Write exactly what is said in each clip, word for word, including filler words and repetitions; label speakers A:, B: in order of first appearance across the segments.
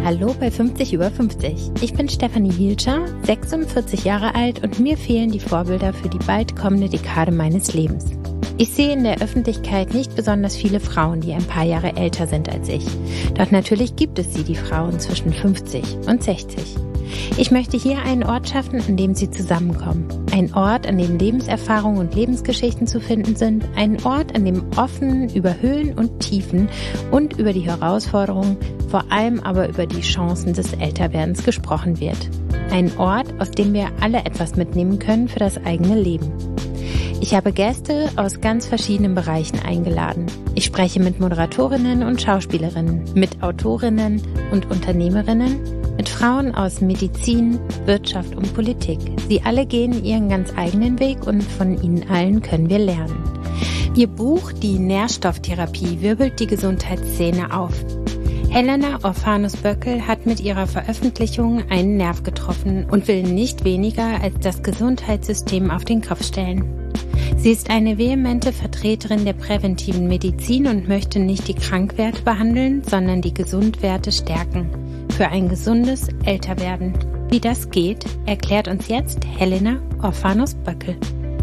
A: Hallo bei fünfzig über fünfzig. Ich bin Stefanie Hielscher, sechsundvierzig Jahre alt und mir fehlen die Vorbilder für die bald kommende Dekade meines Lebens. Ich sehe in der Öffentlichkeit nicht besonders viele Frauen, die ein paar Jahre älter sind als ich. Doch natürlich gibt es sie, die Frauen zwischen fünfzig und sechzig. Ich möchte hier einen Ort schaffen, an dem sie zusammenkommen. Ein Ort, an dem Lebenserfahrungen und Lebensgeschichten zu finden sind. Ein Ort, an dem offen über Höhen und Tiefen und über die Herausforderungen, vor allem aber über die Chancen des Älterwerdens gesprochen wird. Ein Ort, aus dem wir alle etwas mitnehmen können für das eigene Leben. Ich habe Gäste aus ganz verschiedenen Bereichen eingeladen. Ich spreche mit Moderatorinnen und Schauspielerinnen, mit Autorinnen und Unternehmerinnen, mit Frauen aus Medizin, Wirtschaft und Politik. Sie alle gehen ihren ganz eigenen Weg und von ihnen allen können wir lernen. Ihr Buch Die Nährstofftherapie wirbelt die Gesundheitsszene auf. Helena Orphanus-Böckel hat mit ihrer Veröffentlichung einen Nerv getroffen und will nicht weniger als das Gesundheitssystem auf den Kopf stellen. Sie ist eine vehemente Vertreterin der präventiven Medizin und möchte nicht die Krankwerte behandeln, sondern die Gesundwerte stärken. Für ein gesundes Älterwerden. Wie das geht, erklärt uns jetzt Helena Orphanus-Böckel.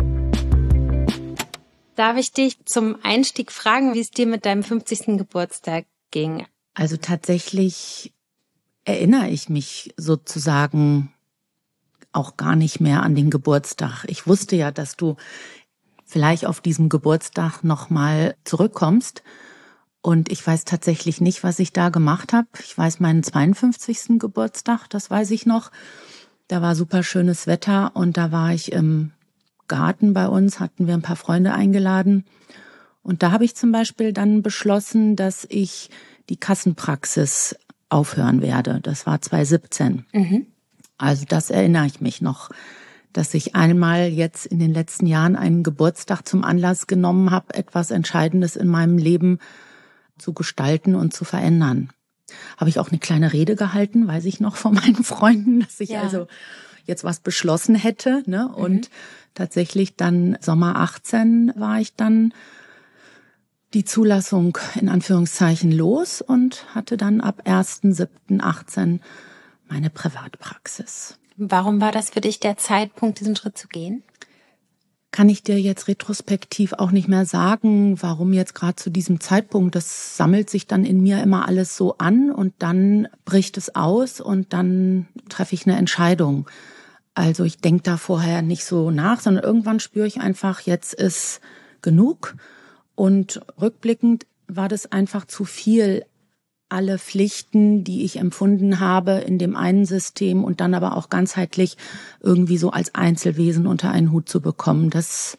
A: Darf ich dich zum Einstieg fragen, wie es dir mit deinem fünfzigsten Geburtstag ging?
B: Also tatsächlich erinnere ich mich sozusagen auch gar nicht mehr an den Geburtstag. Ich wusste ja, dass du vielleicht auf diesem Geburtstag nochmal zurückkommst. Und ich weiß tatsächlich nicht, was ich da gemacht habe. Ich weiß meinen zweiundfünfzigsten Geburtstag, das weiß ich noch. Da war super schönes Wetter und da war ich im Garten bei uns, hatten wir ein paar Freunde eingeladen. Und da habe ich zum Beispiel dann beschlossen, dass ich die Kassenpraxis aufhören werde. Das war zweitausendsiebzehn. Mhm. Also das erinnere ich mich noch, dass ich einmal jetzt in den letzten Jahren einen Geburtstag zum Anlass genommen habe, etwas Entscheidendes in meinem Leben zu gestalten und zu verändern. Habe ich auch eine kleine Rede gehalten, weiß ich noch von meinen Freunden, dass ich ja. also jetzt was beschlossen hätte. Ne? Mhm. Und tatsächlich dann Sommer achtzehn war ich dann die Zulassung in Anführungszeichen los und hatte dann ab erster siebter achtzehn meine Privatpraxis.
A: Warum war das für dich der Zeitpunkt, diesen Schritt zu gehen?
B: Kann ich dir jetzt retrospektiv auch nicht mehr sagen, warum jetzt gerade zu diesem Zeitpunkt. Das sammelt sich dann in mir immer alles so an und dann bricht es aus und dann treffe ich eine Entscheidung. Also ich denke da vorher nicht so nach, sondern irgendwann spüre ich einfach, jetzt ist genug. Und rückblickend war das einfach zu viel, alle Pflichten, die ich empfunden habe in dem einen System und dann aber auch ganzheitlich irgendwie so als Einzelwesen unter einen Hut zu bekommen. Das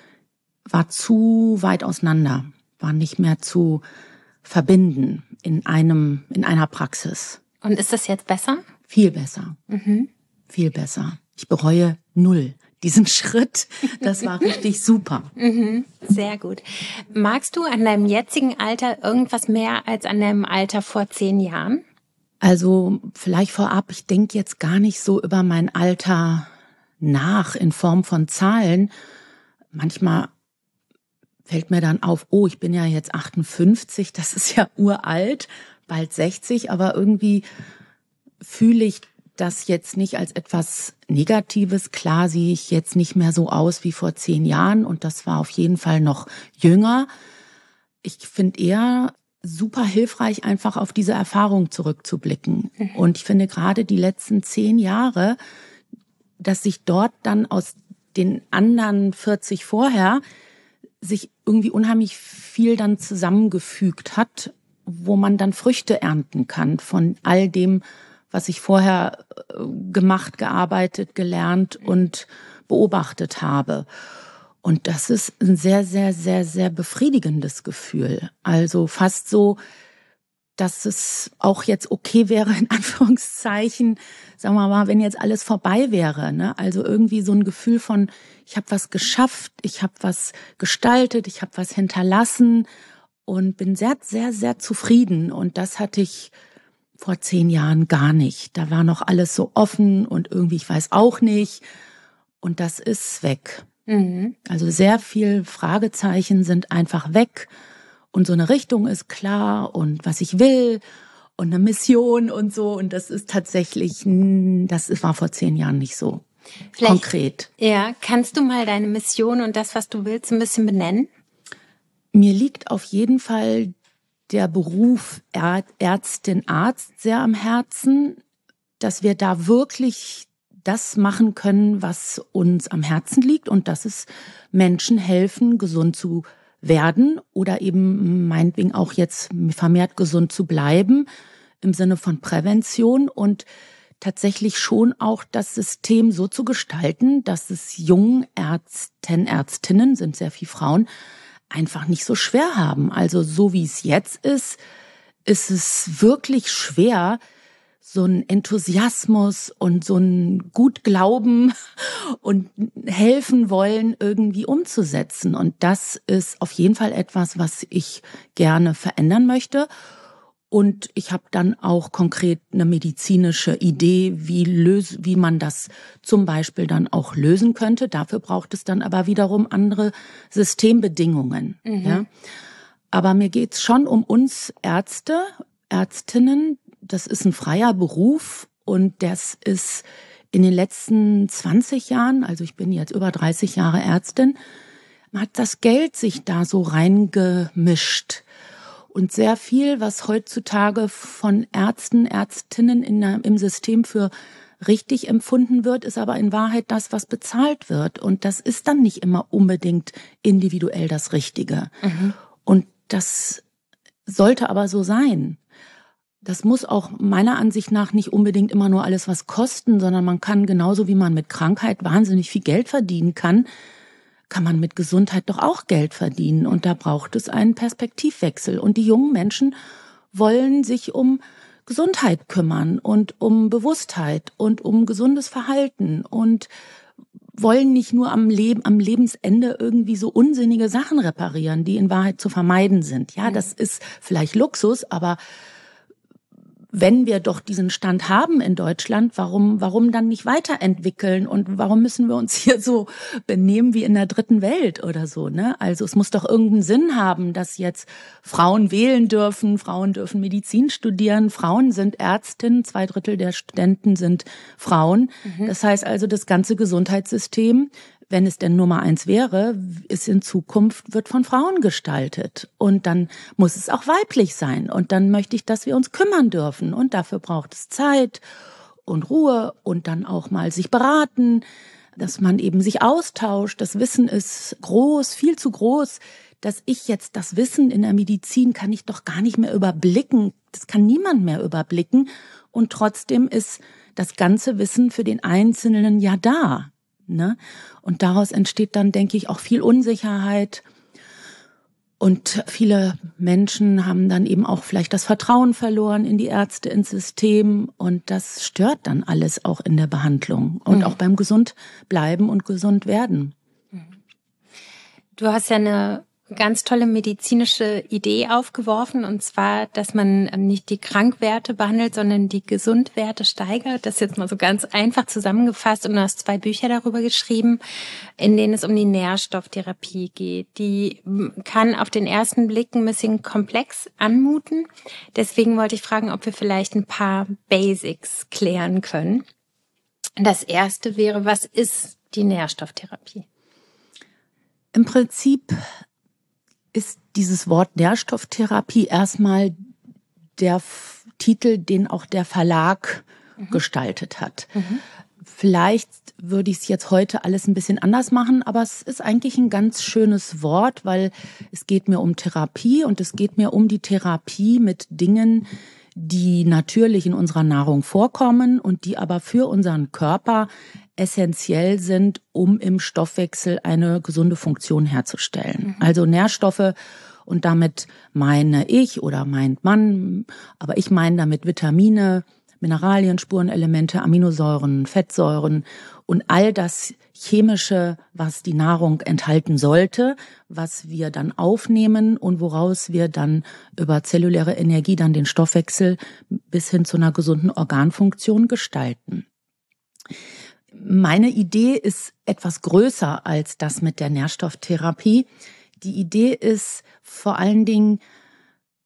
B: war zu weit auseinander, war nicht mehr zu verbinden in einem, in einer Praxis.
A: Und ist das jetzt besser?
B: Viel besser. Mhm. Viel besser. Ich bereue null diesen Schritt. Das war richtig super.
A: Mhm, sehr gut. Magst du an deinem jetzigen Alter irgendwas mehr als an deinem Alter vor zehn Jahren?
B: Also vielleicht vorab, ich denke jetzt gar nicht so über mein Alter nach in Form von Zahlen. Manchmal fällt mir dann auf, oh, ich bin ja jetzt achtundfünfzig, das ist ja uralt, bald sechzig, aber irgendwie fühle ich das jetzt nicht als etwas Negatives. Klar sehe ich jetzt nicht mehr so aus wie vor zehn Jahren und das war auf jeden Fall noch jünger. Ich finde eher super hilfreich, einfach auf diese Erfahrung zurückzublicken. Mhm. Und ich finde gerade die letzten zehn Jahre, dass sich dort dann aus den anderen vierzig vorher sich irgendwie unheimlich viel dann zusammengefügt hat, wo man dann Früchte ernten kann von all dem, was ich vorher gemacht, gearbeitet, gelernt und beobachtet habe. Und das ist ein sehr, sehr, sehr, sehr befriedigendes Gefühl. Also fast so, dass es auch jetzt okay wäre, in Anführungszeichen, sagen wir mal, wenn jetzt alles vorbei wäre. Ne? Also irgendwie so ein Gefühl von, ich habe was geschafft, ich habe was gestaltet, ich habe was hinterlassen und bin sehr, sehr, sehr zufrieden. Und das hatte ich vor zehn Jahren gar nicht. Da war noch alles so offen und irgendwie, ich weiß auch nicht. Und das ist weg. Mhm. Also sehr viel Fragezeichen sind einfach weg. Und so eine Richtung ist klar und was ich will. und eine Mission und so. Und das ist tatsächlich, das war vor zehn Jahren nicht so Vielleicht, konkret.
A: Ja, kannst du mal deine Mission und das, was du willst, ein bisschen benennen?
B: Mir liegt auf jeden Fall der Beruf Ärztin, Arzt sehr am Herzen, dass wir da wirklich das machen können, was uns am Herzen liegt, und das ist Menschen helfen, gesund zu werden oder eben meinetwegen auch jetzt vermehrt gesund zu bleiben im Sinne von Prävention und tatsächlich schon auch das System so zu gestalten, dass es jungen Ärzten, Ärztinnen, sind sehr viele Frauen, einfach nicht so schwer haben. Also so wie es jetzt ist, ist es wirklich schwer, so ein Enthusiasmus und so ein Gutglauben und helfen wollen irgendwie umzusetzen. Und das ist auf jeden Fall etwas, was ich gerne verändern möchte. Und ich habe dann auch konkret eine medizinische Idee, wie lös- wie man das zum Beispiel dann auch lösen könnte. Dafür braucht es dann aber wiederum andere Systembedingungen. Mhm. Ja. Aber mir geht's schon um uns Ärzte, Ärztinnen. Das ist ein freier Beruf und das ist in den letzten zwanzig Jahren, also ich bin jetzt über dreißig Jahre Ärztin, hat das Geld sich da so reingemischt. Und sehr viel, was heutzutage von Ärzten, Ärztinnen in der, im System für richtig empfunden wird, ist aber in Wahrheit das, was bezahlt wird. Und das ist dann nicht immer unbedingt individuell das Richtige. Mhm. Und das sollte aber so sein. Das muss auch meiner Ansicht nach nicht unbedingt immer nur alles was kosten, sondern man kann genauso wie man mit Krankheit wahnsinnig viel Geld verdienen kann, kann man mit Gesundheit doch auch Geld verdienen. Und da braucht es einen Perspektivwechsel. Und die jungen Menschen wollen sich um Gesundheit kümmern und um Bewusstheit und um gesundes Verhalten und wollen nicht nur am Leben, am Lebensende irgendwie so unsinnige Sachen reparieren, die in Wahrheit zu vermeiden sind. Ja, das ist vielleicht Luxus, aber wenn wir doch diesen Stand haben in Deutschland, warum, warum dann nicht weiterentwickeln und warum müssen wir uns hier so benehmen wie in der dritten Welt oder so, ne? Also es muss doch irgendeinen Sinn haben, dass jetzt Frauen wählen dürfen, Frauen dürfen Medizin studieren, Frauen sind Ärztinnen, zwei Drittel der Studenten sind Frauen. Mhm. Das heißt also, das ganze Gesundheitssystem, wenn es denn Nummer eins wäre, ist in Zukunft, wird von Frauen gestaltet. Und dann muss es auch weiblich sein. Und dann möchte ich, dass wir uns kümmern dürfen. Und dafür braucht es Zeit und Ruhe und dann auch mal sich beraten, dass man eben sich austauscht. Das Wissen ist groß, viel zu groß, dass ich jetzt das Wissen in der Medizin kann ich doch gar nicht mehr überblicken. Das kann niemand mehr überblicken. Und trotzdem ist das ganze Wissen für den Einzelnen ja da. Ne? Und daraus entsteht dann, denke ich, auch viel Unsicherheit. Und viele Menschen haben dann eben auch vielleicht das Vertrauen verloren in die Ärzte, ins System. Und das stört dann alles auch in der Behandlung und mhm. auch beim Gesundbleiben und gesund werden.
A: Du hast ja eine ganz tolle medizinische Idee aufgeworfen, und zwar, dass man nicht die Krankwerte behandelt, sondern die Gesundwerte steigert. Das ist jetzt mal so ganz einfach zusammengefasst, und du hast zwei Bücher darüber geschrieben, in denen es um die Nährstofftherapie geht. Die kann auf den ersten Blick ein bisschen komplex anmuten. Deswegen wollte ich fragen, ob wir vielleicht ein paar Basics klären können. Das erste wäre, was ist die Nährstofftherapie?
B: Im Prinzip ist dieses Wort Nährstofftherapie erstmal der F- Titel, den auch der Verlag mhm. gestaltet hat. Mhm. Vielleicht würde ich es jetzt heute alles ein bisschen anders machen, aber es ist eigentlich ein ganz schönes Wort, weil es geht mir um Therapie und es geht mir um die Therapie mit Dingen, die natürlich in unserer Nahrung vorkommen und die aber für unseren Körper essentiell sind, um im Stoffwechsel eine gesunde Funktion herzustellen. Mhm. Also Nährstoffe, und damit meine ich oder meint man, aber ich meine damit Vitamine, Mineralien, Spurenelemente, Aminosäuren, Fettsäuren und all das Chemische, was die Nahrung enthalten sollte, was wir dann aufnehmen und woraus wir dann über zelluläre Energie dann den Stoffwechsel bis hin zu einer gesunden Organfunktion gestalten. Meine Idee ist etwas größer als das mit der Nährstofftherapie. Die Idee ist vor allen Dingen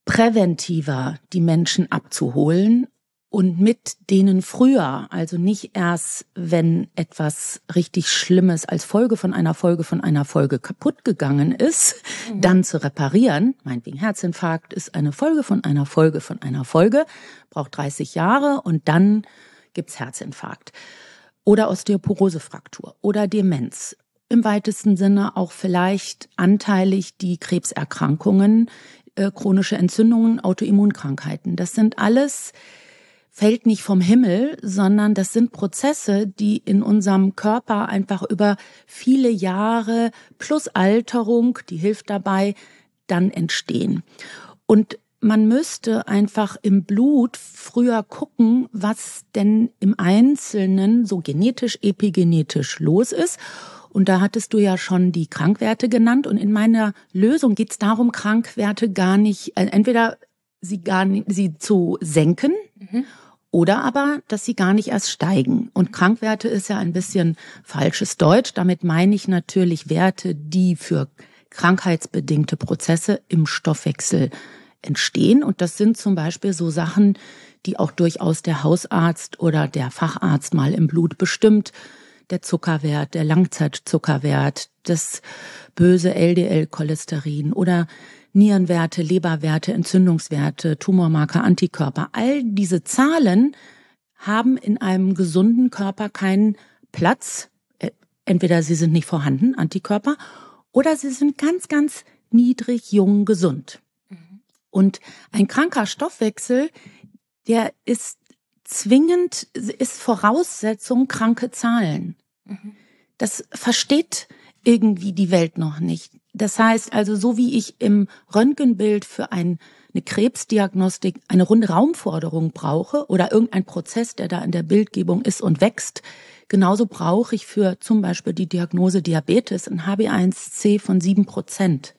B: präventiver die Menschen abzuholen und mit denen früher, also nicht erst, wenn etwas richtig Schlimmes als Folge von einer Folge von einer Folge kaputt gegangen ist, mhm. dann zu reparieren. Meinetwegen Herzinfarkt ist eine Folge von einer Folge von einer Folge, braucht dreißig Jahre und dann gibt's Herzinfarkt. Oder Osteoporosefraktur oder Demenz. Im weitesten Sinne auch vielleicht anteilig die Krebserkrankungen, äh, chronische Entzündungen, Autoimmunkrankheiten. Das sind alles, fällt nicht vom Himmel, sondern das sind Prozesse, die in unserem Körper einfach über viele Jahre plus Alterung, die hilft dabei, dann entstehen. Und man müsste einfach im Blut früher gucken, was denn im Einzelnen so genetisch, epigenetisch los ist. Und da hattest du ja schon die Krankwerte genannt. Und in meiner Lösung geht es darum, Krankwerte gar nicht, äh, entweder sie gar nicht, sie zu senken, mhm. oder aber, dass sie gar nicht erst steigen. Und Krankwerte ist ja ein bisschen falsches Deutsch. Damit meine ich natürlich Werte, die für krankheitsbedingte Prozesse im Stoffwechsel entstehen. Und das sind zum Beispiel so Sachen, die auch durchaus der Hausarzt oder der Facharzt mal im Blut bestimmt. Der Zuckerwert, der Langzeitzuckerwert, das böse L D L-Cholesterin oder Nierenwerte, Leberwerte, Entzündungswerte, Tumormarker, Antikörper. All diese Zahlen haben in einem gesunden Körper keinen Platz. Entweder sie sind nicht vorhanden, Antikörper, oder sie sind ganz, ganz niedrig, jung, gesund. Mhm. Und ein kranker Stoffwechsel, der ist zwingend, ist Voraussetzung kranke Zahlen. Mhm. Das versteht irgendwie die Welt noch nicht. Das heißt also, so wie ich im Röntgenbild für ein, eine Krebsdiagnostik eine runde Raumforderung brauche oder irgendein Prozess, der da in der Bildgebung ist und wächst, genauso brauche ich für zum Beispiel die Diagnose Diabetes ein H b A eins C von sieben Prozent.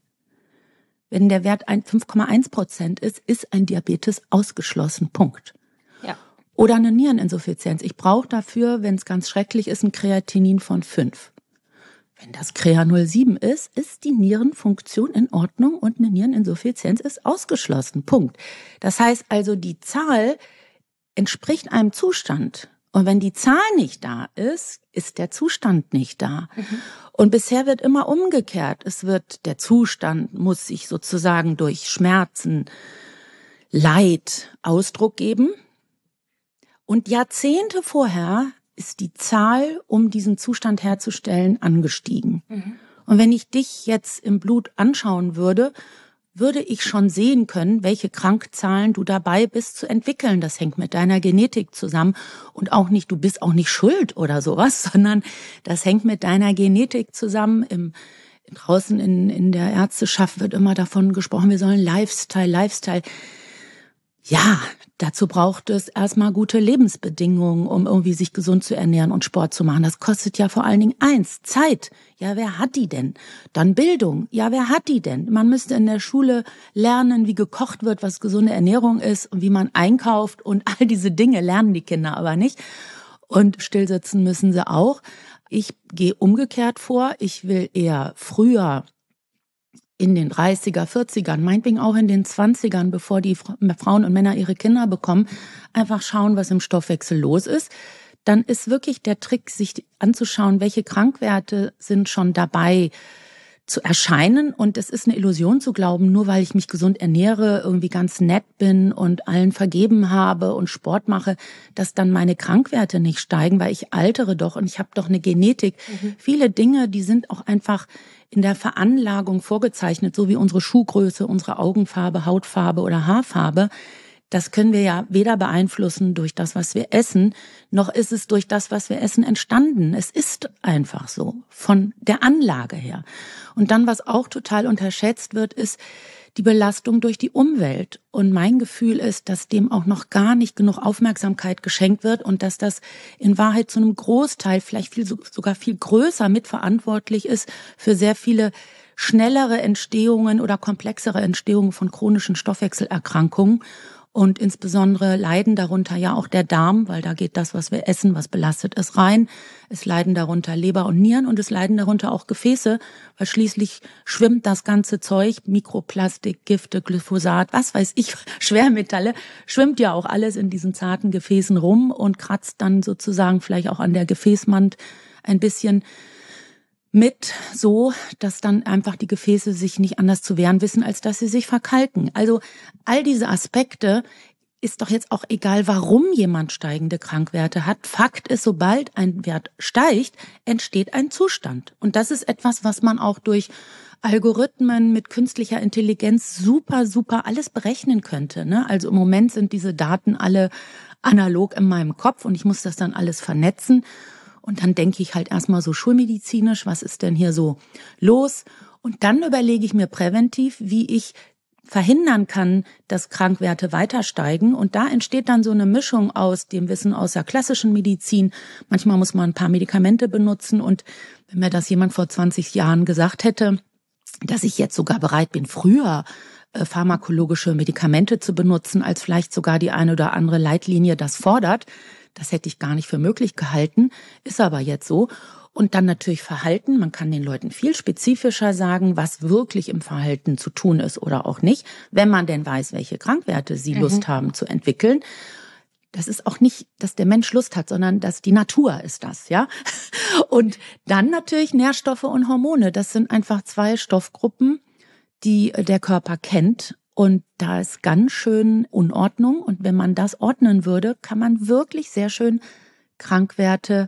B: Wenn der Wert fünf Komma eins Prozent ist, ist ein Diabetes ausgeschlossen. Punkt. Ja. Oder eine Niereninsuffizienz. Ich brauche dafür, wenn es ganz schrecklich ist, ein Kreatinin von fünf. Wenn das C R E A null Komma sieben ist, ist die Nierenfunktion in Ordnung und eine Niereninsuffizienz ist ausgeschlossen. Punkt. Das heißt also, die Zahl entspricht einem Zustand. Und wenn die Zahl nicht da ist, ist der Zustand nicht da. Mhm. Und bisher wird immer umgekehrt. Es wird, der Zustand muss sich sozusagen durch Schmerzen, Leid Ausdruck geben. Und Jahrzehnte vorher ist die Zahl, um diesen Zustand herzustellen, angestiegen. Mhm. Und wenn ich dich jetzt im Blut anschauen würde, würde ich schon sehen können, welche Krankzahlen du dabei bist zu entwickeln. Das hängt mit deiner Genetik zusammen. Und auch nicht, du bist auch nicht schuld oder sowas, sondern das hängt mit deiner Genetik zusammen. Im, draußen in, in der Ärzteschaft wird immer davon gesprochen, wir sollen Lifestyle, Lifestyle. Ja, dazu braucht es erstmal gute Lebensbedingungen, um irgendwie sich gesund zu ernähren und Sport zu machen. Das kostet ja vor allen Dingen eins, Zeit. Ja, wer hat die denn? Dann Bildung. Ja, wer hat die denn? Man müsste in der Schule lernen, wie gekocht wird, was gesunde Ernährung ist und wie man einkauft und all diese Dinge lernen die Kinder aber nicht. Und stillsitzen müssen sie auch. Ich gehe umgekehrt vor. Ich will eher früher in den dreißiger, vierzigern, meinetwegen auch in den zwanzigern, bevor die Frauen und Männer ihre Kinder bekommen, einfach schauen, was im Stoffwechsel los ist. Dann ist wirklich der Trick, sich anzuschauen, welche Krankwerte sind schon dabei zu erscheinen. Und es ist eine Illusion zu glauben, nur weil ich mich gesund ernähre, irgendwie ganz nett bin und allen vergeben habe und Sport mache, dass dann meine Krankwerte nicht steigen, weil ich altere doch und ich habe doch eine Genetik. Mhm. Viele Dinge, die sind auch einfach in der Veranlagung vorgezeichnet, so wie unsere Schuhgröße, unsere Augenfarbe, Hautfarbe oder Haarfarbe. Das können wir ja weder beeinflussen durch das, was wir essen, noch ist es durch das, was wir essen, entstanden. Es ist einfach so, von der Anlage her. Und dann, was auch total unterschätzt wird, ist die Belastung durch die Umwelt. Und mein Gefühl ist, dass dem auch noch gar nicht genug Aufmerksamkeit geschenkt wird und dass das in Wahrheit zu einem Großteil, vielleicht viel, sogar viel größer mitverantwortlich ist für sehr viele schnellere Entstehungen oder komplexere Entstehungen von chronischen Stoffwechselerkrankungen. Und insbesondere leiden darunter ja auch der Darm, weil da geht das, was wir essen, was belastet ist, rein. Es leiden darunter Leber und Nieren und es leiden darunter auch Gefäße, weil schließlich schwimmt das ganze Zeug, Mikroplastik, Gifte, Glyphosat, was weiß ich, Schwermetalle, schwimmt ja auch alles in diesen zarten Gefäßen rum und kratzt dann sozusagen vielleicht auch an der Gefäßwand ein bisschen mit, so, dass dann einfach die Gefäße sich nicht anders zu wehren wissen, als dass sie sich verkalken. Also all diese Aspekte ist doch jetzt auch egal, warum jemand steigende Krankwerte hat. Fakt ist, sobald ein Wert steigt, entsteht ein Zustand. Und das ist etwas, was man auch durch Algorithmen mit künstlicher Intelligenz super, super alles berechnen könnte, ne? Also im Moment sind diese Daten alle analog in meinem Kopf und ich muss das dann alles vernetzen. Und dann denke ich halt erstmal so schulmedizinisch, was ist denn hier so los? Und dann überlege ich mir präventiv, wie ich verhindern kann, dass Krankwerte weiter steigen. Und da entsteht dann so eine Mischung aus dem Wissen aus der klassischen Medizin. Manchmal muss man ein paar Medikamente benutzen. Und wenn mir das jemand vor zwanzig Jahren gesagt hätte, dass ich jetzt sogar bereit bin, früher äh, pharmakologische Medikamente zu benutzen, als vielleicht sogar die eine oder andere Leitlinie das fordert, das hätte ich gar nicht für möglich gehalten, ist aber jetzt so. Und dann natürlich Verhalten. Man kann den Leuten viel spezifischer sagen, was wirklich im Verhalten zu tun ist oder auch nicht, wenn man denn weiß, welche Krankwerte sie mhm. Lust haben zu entwickeln. Das ist auch nicht, dass der Mensch Lust hat, sondern dass die Natur ist das, ja. Und dann natürlich Nährstoffe und Hormone. Das sind einfach zwei Stoffgruppen, die der Körper kennt. Und da ist ganz schön Unordnung. Und wenn man das ordnen würde, kann man wirklich sehr schön Krankwerte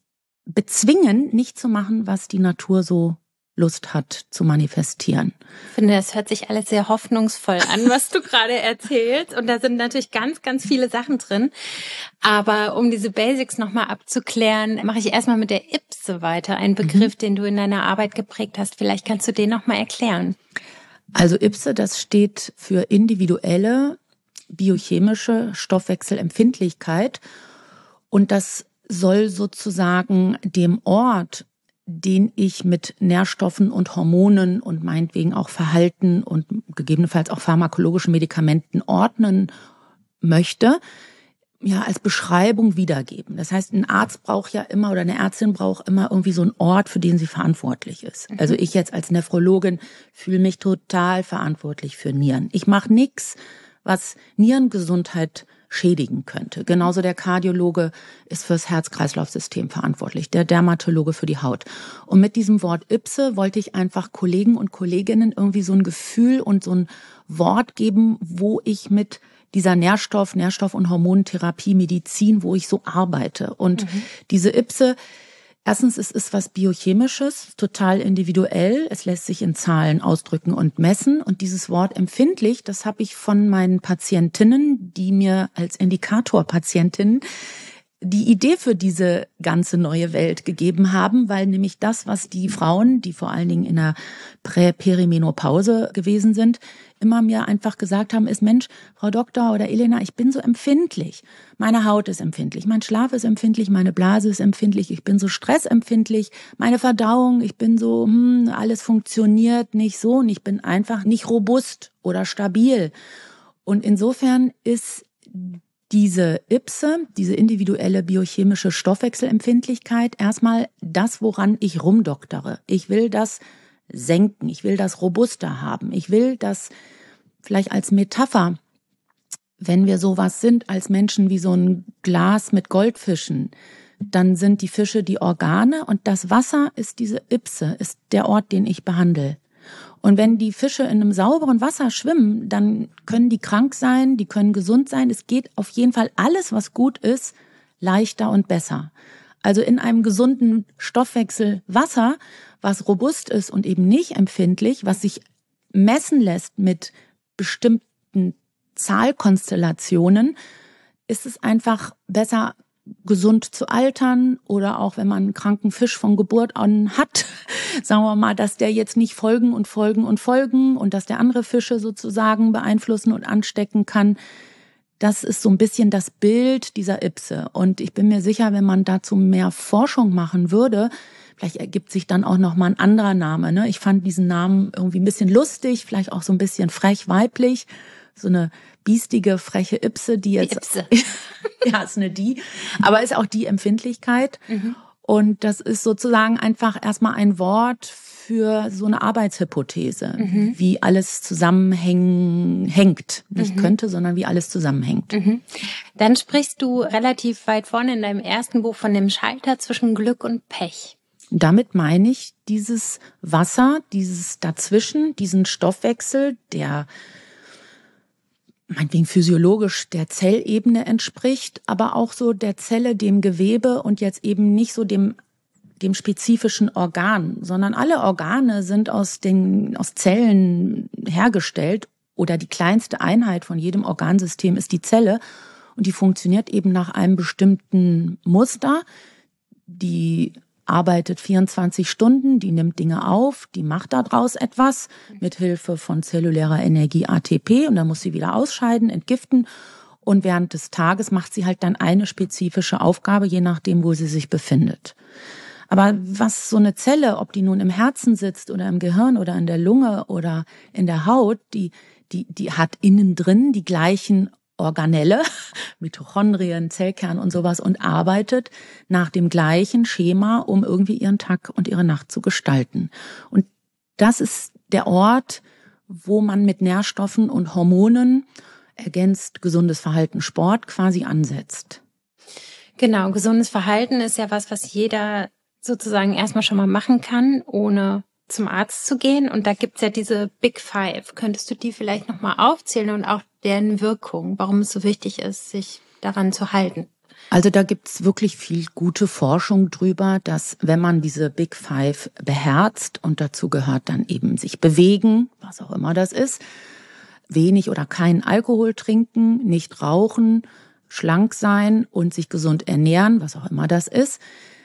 B: bezwingen, nicht zu machen, was die Natur so Lust hat zu manifestieren.
A: Ich finde, das hört sich alles sehr hoffnungsvoll an, was du gerade erzählst. Und da sind natürlich ganz, ganz viele Sachen drin. Aber um diese Basics nochmal abzuklären, mache ich erstmal mit der I P S E weiter. Ein Begriff, mhm. den du in deiner Arbeit geprägt hast. Vielleicht kannst du den nochmal erklären.
B: Also I P S E, das steht für individuelle biochemische Stoffwechselempfindlichkeit. Und das soll sozusagen dem Ort, den ich mit Nährstoffen und Hormonen und meinetwegen auch Verhalten und gegebenenfalls auch pharmakologischen Medikamenten ordnen möchte, ja, als Beschreibung wiedergeben. Das heißt, ein Arzt braucht ja immer oder eine Ärztin braucht immer irgendwie so einen Ort, für den sie verantwortlich ist. Mhm. Also ich jetzt als Nephrologin fühle mich total verantwortlich für Nieren. Ich mache nichts, was Nierengesundheit schädigen könnte. Genauso der Kardiologe ist fürs Herz-Kreislauf-System verantwortlich, der Dermatologe für die Haut. Und mit diesem Wort I P S E wollte ich einfach Kollegen und Kolleginnen irgendwie so ein Gefühl und so ein Wort geben, wo ich mit dieser Nährstoff, Nährstoff- und Hormontherapie, Medizin, wo ich so arbeite. Und mhm. diese I P S E, erstens, es ist was Biochemisches, total individuell. Es lässt sich in Zahlen ausdrücken und messen. Und dieses Wort empfindlich, das habe ich von meinen Patientinnen, die mir als Indikatorpatientinnen die Idee für diese ganze neue Welt gegeben haben, weil nämlich das, was die Frauen, die vor allen Dingen in der Prä-Perimenopause gewesen sind, immer mir einfach gesagt haben, ist, Mensch, Frau Doktor oder Elena, ich bin so empfindlich. Meine Haut ist empfindlich, mein Schlaf ist empfindlich, meine Blase ist empfindlich, ich bin so stressempfindlich, meine Verdauung, ich bin so, hm, alles funktioniert nicht so und ich bin einfach nicht robust oder stabil. Und insofern ist diese I P S E, diese individuelle biochemische Stoffwechselempfindlichkeit, erstmal das, woran ich rumdoktere. Ich will das senken, ich will das robuster haben. Ich will das vielleicht als Metapher, wenn wir sowas sind als Menschen wie so ein Glas mit Goldfischen, dann sind die Fische die Organe und das Wasser ist diese I P S E, ist der Ort, den ich behandle. Und wenn die Fische in einem sauberen Wasser schwimmen, dann können die krank sein, die können gesund sein. Es geht auf jeden Fall alles, was gut ist, leichter und besser. Also in einem gesunden Stoffwechsel Wasser, was robust ist und eben nicht empfindlich, was sich messen lässt mit bestimmten Zahlkonstellationen, ist es einfach besser, gesund zu altern oder auch wenn man einen kranken Fisch von Geburt an hat, sagen wir mal, dass der jetzt nicht folgen und folgen und folgen und dass der andere Fische sozusagen beeinflussen und anstecken kann. Das ist so ein bisschen das Bild dieser I P S E. Und ich bin mir sicher, wenn man dazu mehr Forschung machen würde, vielleicht ergibt sich dann auch noch mal ein anderer Name. Ne? Ich fand diesen Namen irgendwie ein bisschen lustig, vielleicht auch so ein bisschen frech weiblich, so eine biestige, freche Ipse, die jetzt...
A: Die Ipse.
B: Ja, ist eine die, aber ist auch die Empfindlichkeit. Mhm. Und das ist sozusagen einfach erstmal ein Wort für so eine Arbeitshypothese, mhm. wie alles zusammenhängt. Nicht mhm. könnte, sondern wie alles zusammenhängt.
A: Mhm. Dann sprichst du relativ weit vorne in deinem ersten Buch von dem Schalter zwischen Glück und Pech.
B: Damit meine ich dieses Wasser, dieses dazwischen, diesen Stoffwechsel, der meinetwegen physiologisch der Zellebene entspricht, aber auch so der Zelle, dem Gewebe und jetzt eben nicht so dem dem spezifischen Organ, sondern alle Organe sind aus den aus Zellen hergestellt oder die kleinste Einheit von jedem Organsystem ist die Zelle und die funktioniert eben nach einem bestimmten Muster. Die arbeitet vierundzwanzig Stunden, die nimmt Dinge auf, die macht daraus etwas mit Hilfe von zellulärer Energie A T P und dann muss sie wieder ausscheiden, entgiften und während des Tages macht sie halt dann eine spezifische Aufgabe, je nachdem, wo sie sich befindet. Aber was so eine Zelle, ob die nun im Herzen sitzt oder im Gehirn oder in der Lunge oder in der Haut, die die die hat innen drin die gleichen Organelle, Mitochondrien, Zellkern und sowas und arbeitet nach dem gleichen Schema, um irgendwie ihren Tag und ihre Nacht zu gestalten. Und das ist der Ort, wo man mit Nährstoffen und Hormonen ergänzt gesundes Verhalten, Sport quasi ansetzt.
A: Genau, gesundes Verhalten ist ja was, was jeder sozusagen erstmal schon mal machen kann, ohne zum Arzt zu gehen. Und da gibt's ja diese Big Five. Könntest du die vielleicht nochmal aufzählen und auch deren Wirkung, warum es so wichtig ist, sich daran zu halten?
B: Also da gibt's wirklich viel gute Forschung drüber, dass wenn man diese Big Five beherzt, und dazu gehört dann eben sich bewegen, was auch immer das ist, wenig oder keinen Alkohol trinken, nicht rauchen, schlank sein und sich gesund ernähren, was auch immer das ist.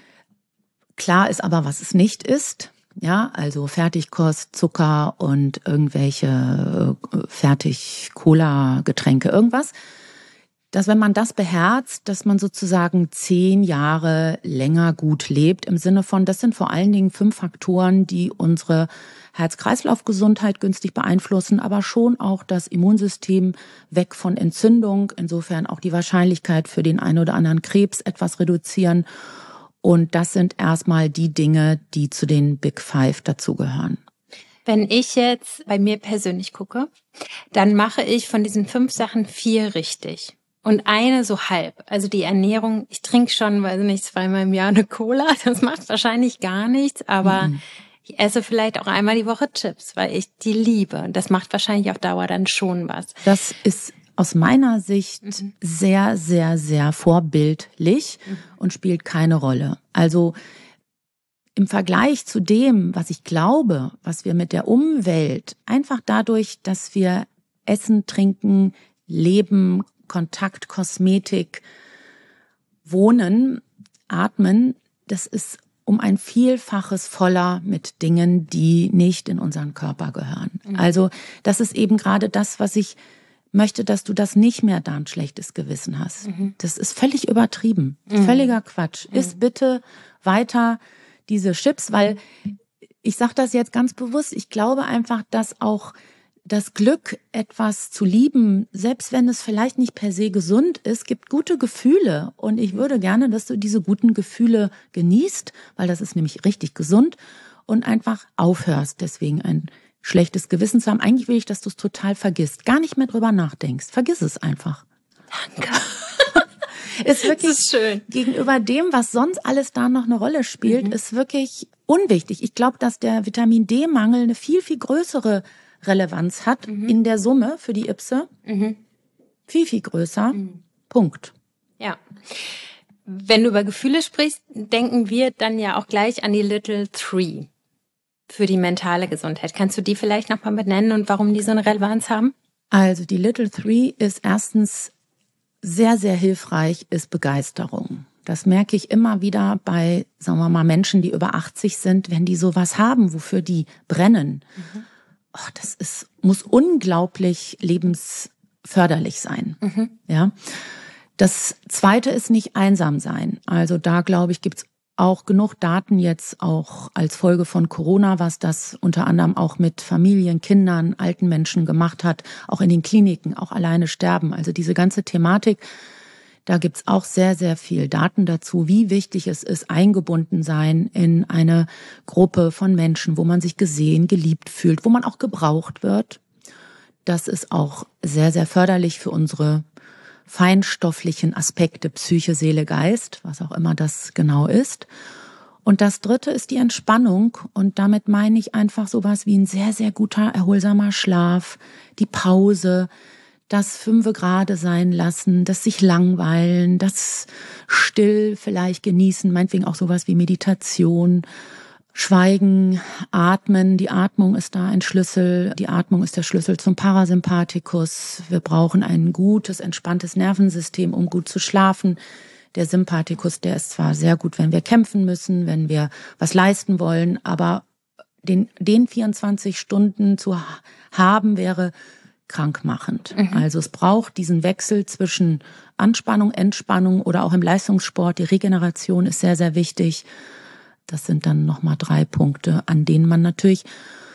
B: Klar ist aber, was es nicht ist. Ja, also Fertigkost, Zucker und irgendwelche Fertig-Cola-Getränke, irgendwas. Dass wenn man das beherzt, dass man sozusagen zehn Jahre länger gut lebt, im Sinne von, das sind vor allen Dingen fünf Faktoren, die unsere Herz-Kreislauf-Gesundheit günstig beeinflussen, aber schon auch das Immunsystem weg von Entzündung, insofern auch die Wahrscheinlichkeit für den einen oder anderen Krebs etwas reduzieren. Und das sind erstmal die Dinge, die zu den Big Five dazugehören.
A: Wenn ich jetzt bei mir persönlich gucke, dann mache ich von diesen fünf Sachen vier richtig. Und eine so halb. Also die Ernährung, ich trinke schon, weiß nicht, zweimal im Jahr eine Cola. Das macht wahrscheinlich gar nichts, aber mhm. ich esse vielleicht auch einmal die Woche Chips, weil ich die liebe. Und das macht wahrscheinlich auf Dauer dann schon was.
B: Das ist aus meiner Sicht mhm. sehr, sehr, sehr vorbildlich mhm. und spielt keine Rolle. Also im Vergleich zu dem, was ich glaube, was wir mit der Umwelt, einfach dadurch, dass wir essen, trinken, leben, Kontakt, Kosmetik, Wohnen, Atmen, das ist um ein Vielfaches voller mit Dingen, die nicht in unseren Körper gehören. Mhm. Also das ist eben gerade das, was ich möchte, dass du das nicht mehr da ein schlechtes Gewissen hast. Mhm. Das ist völlig übertrieben, mhm. völliger Quatsch. Mhm. Iss bitte weiter diese Chips, weil ich sage das jetzt ganz bewusst, ich glaube einfach, dass auch das Glück, etwas zu lieben, selbst wenn es vielleicht nicht per se gesund ist, gibt gute Gefühle. Und ich würde gerne, dass du diese guten Gefühle genießt, weil das ist nämlich richtig gesund und einfach aufhörst, deswegen ein schlechtes Gewissen zu haben. Eigentlich will ich, dass du es total vergisst, gar nicht mehr drüber nachdenkst. Vergiss es einfach.
A: Danke.
B: Ist wirklich
A: das ist schön.
B: Gegenüber dem, was sonst alles da noch eine Rolle spielt, mhm. ist wirklich unwichtig. Ich glaube, dass der Vitamin-D-Mangel eine viel, viel größere Relevanz hat mhm. in der Summe für die Ipse. Mhm. Viel, viel größer. Mhm. Punkt.
A: Ja. Wenn du über Gefühle sprichst, denken wir dann ja auch gleich an die Little Three für die mentale Gesundheit. Kannst du die vielleicht nochmal benennen und warum die so eine Relevanz haben?
B: Also die Little Three ist erstens sehr, sehr hilfreich, ist Begeisterung. Das merke ich immer wieder bei, sagen wir mal, Menschen, die über achtzig sind, wenn die sowas haben, wofür die brennen. Mhm. Oh, das ist, muss unglaublich lebensförderlich sein. Mhm. Ja. Das Zweite ist nicht einsam sein. Also da, glaube ich, gibt's auch genug Daten jetzt auch als Folge von Corona, was das unter anderem auch mit Familien, Kindern, alten Menschen gemacht hat, auch in den Kliniken, auch alleine sterben. Also diese ganze Thematik, da gibt's auch sehr, sehr viel Daten dazu, wie wichtig es ist, eingebunden sein in eine Gruppe von Menschen, wo man sich gesehen, geliebt fühlt, wo man auch gebraucht wird. Das ist auch sehr, sehr förderlich für unsere feinstofflichen Aspekte, Psyche, Seele, Geist, was auch immer das genau ist. Und das Dritte ist die Entspannung. Und damit meine ich einfach sowas wie ein sehr, sehr guter, erholsamer Schlaf, die Pause, das Fünfe gerade sein lassen, das sich langweilen, das still vielleicht genießen, meinetwegen auch sowas wie Meditation, Schweigen, Atmen. Die Atmung ist da ein Schlüssel. Die Atmung ist der Schlüssel zum Parasympathikus. Wir brauchen ein gutes, entspanntes Nervensystem, um gut zu schlafen. Der Sympathikus, der ist zwar sehr gut, wenn wir kämpfen müssen, wenn wir was leisten wollen, aber den, den vierundzwanzig Stunden zu haben wäre krankmachend. Mhm. Also es braucht diesen Wechsel zwischen Anspannung, Entspannung oder auch im Leistungssport. Die Regeneration ist sehr, sehr wichtig. Das sind dann nochmal drei Punkte, an denen man natürlich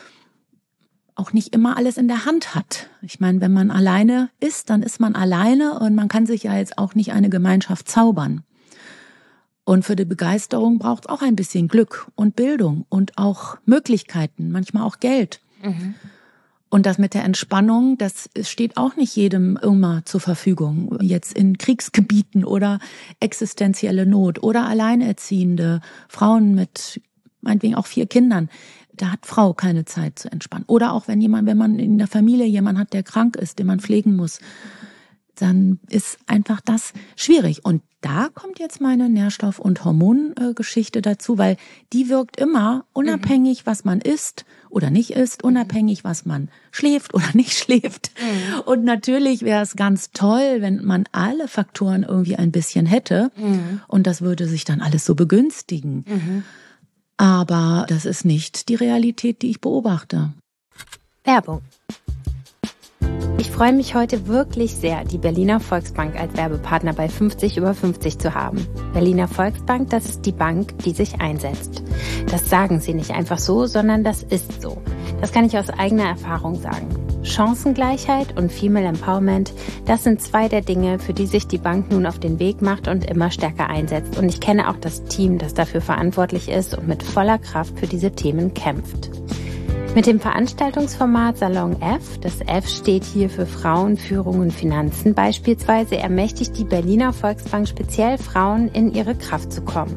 B: auch nicht immer alles in der Hand hat. Ich meine, wenn man alleine ist, dann ist man alleine und man kann sich ja jetzt auch nicht eine Gemeinschaft zaubern. Und für die Begeisterung braucht es auch ein bisschen Glück und Bildung und auch Möglichkeiten, manchmal auch Geld. Mhm. Und das mit der Entspannung, das steht auch nicht jedem immer zur Verfügung. Jetzt in Kriegsgebieten oder existenzielle Not oder alleinerziehende Frauen mit meinetwegen auch vier Kindern. Da hat Frau keine Zeit zu entspannen. Oder auch wenn jemand, wenn man in der Familie jemanden hat, der krank ist, den man pflegen muss, dann ist einfach das schwierig. Und da kommt jetzt meine Nährstoff- und Hormongeschichte dazu, weil die wirkt immer unabhängig, was man isst oder nicht isst, unabhängig, was man schläft oder nicht schläft. Mhm. Und natürlich wäre es ganz toll, wenn man alle Faktoren irgendwie ein bisschen hätte. Mhm. Und das würde sich dann alles so begünstigen. Mhm. Aber das ist nicht die Realität, die ich beobachte.
A: Werbung. Ich freue mich heute wirklich sehr, die Berliner Volksbank als Werbepartner bei fünfzig über fünfzig zu haben. Berliner Volksbank, das ist die Bank, die sich einsetzt. Das sagen sie nicht einfach so, sondern das ist so. Das kann ich aus eigener Erfahrung sagen. Chancengleichheit und Female Empowerment, das sind zwei der Dinge, für die sich die Bank nun auf den Weg macht und immer stärker einsetzt. Und ich kenne auch das Team, das dafür verantwortlich ist und mit voller Kraft für diese Themen kämpft. Mit dem Veranstaltungsformat Salon F, das F steht hier für Frauen, Führung und Finanzen beispielsweise, ermächtigt die Berliner Volksbank speziell Frauen, in ihre Kraft zu kommen.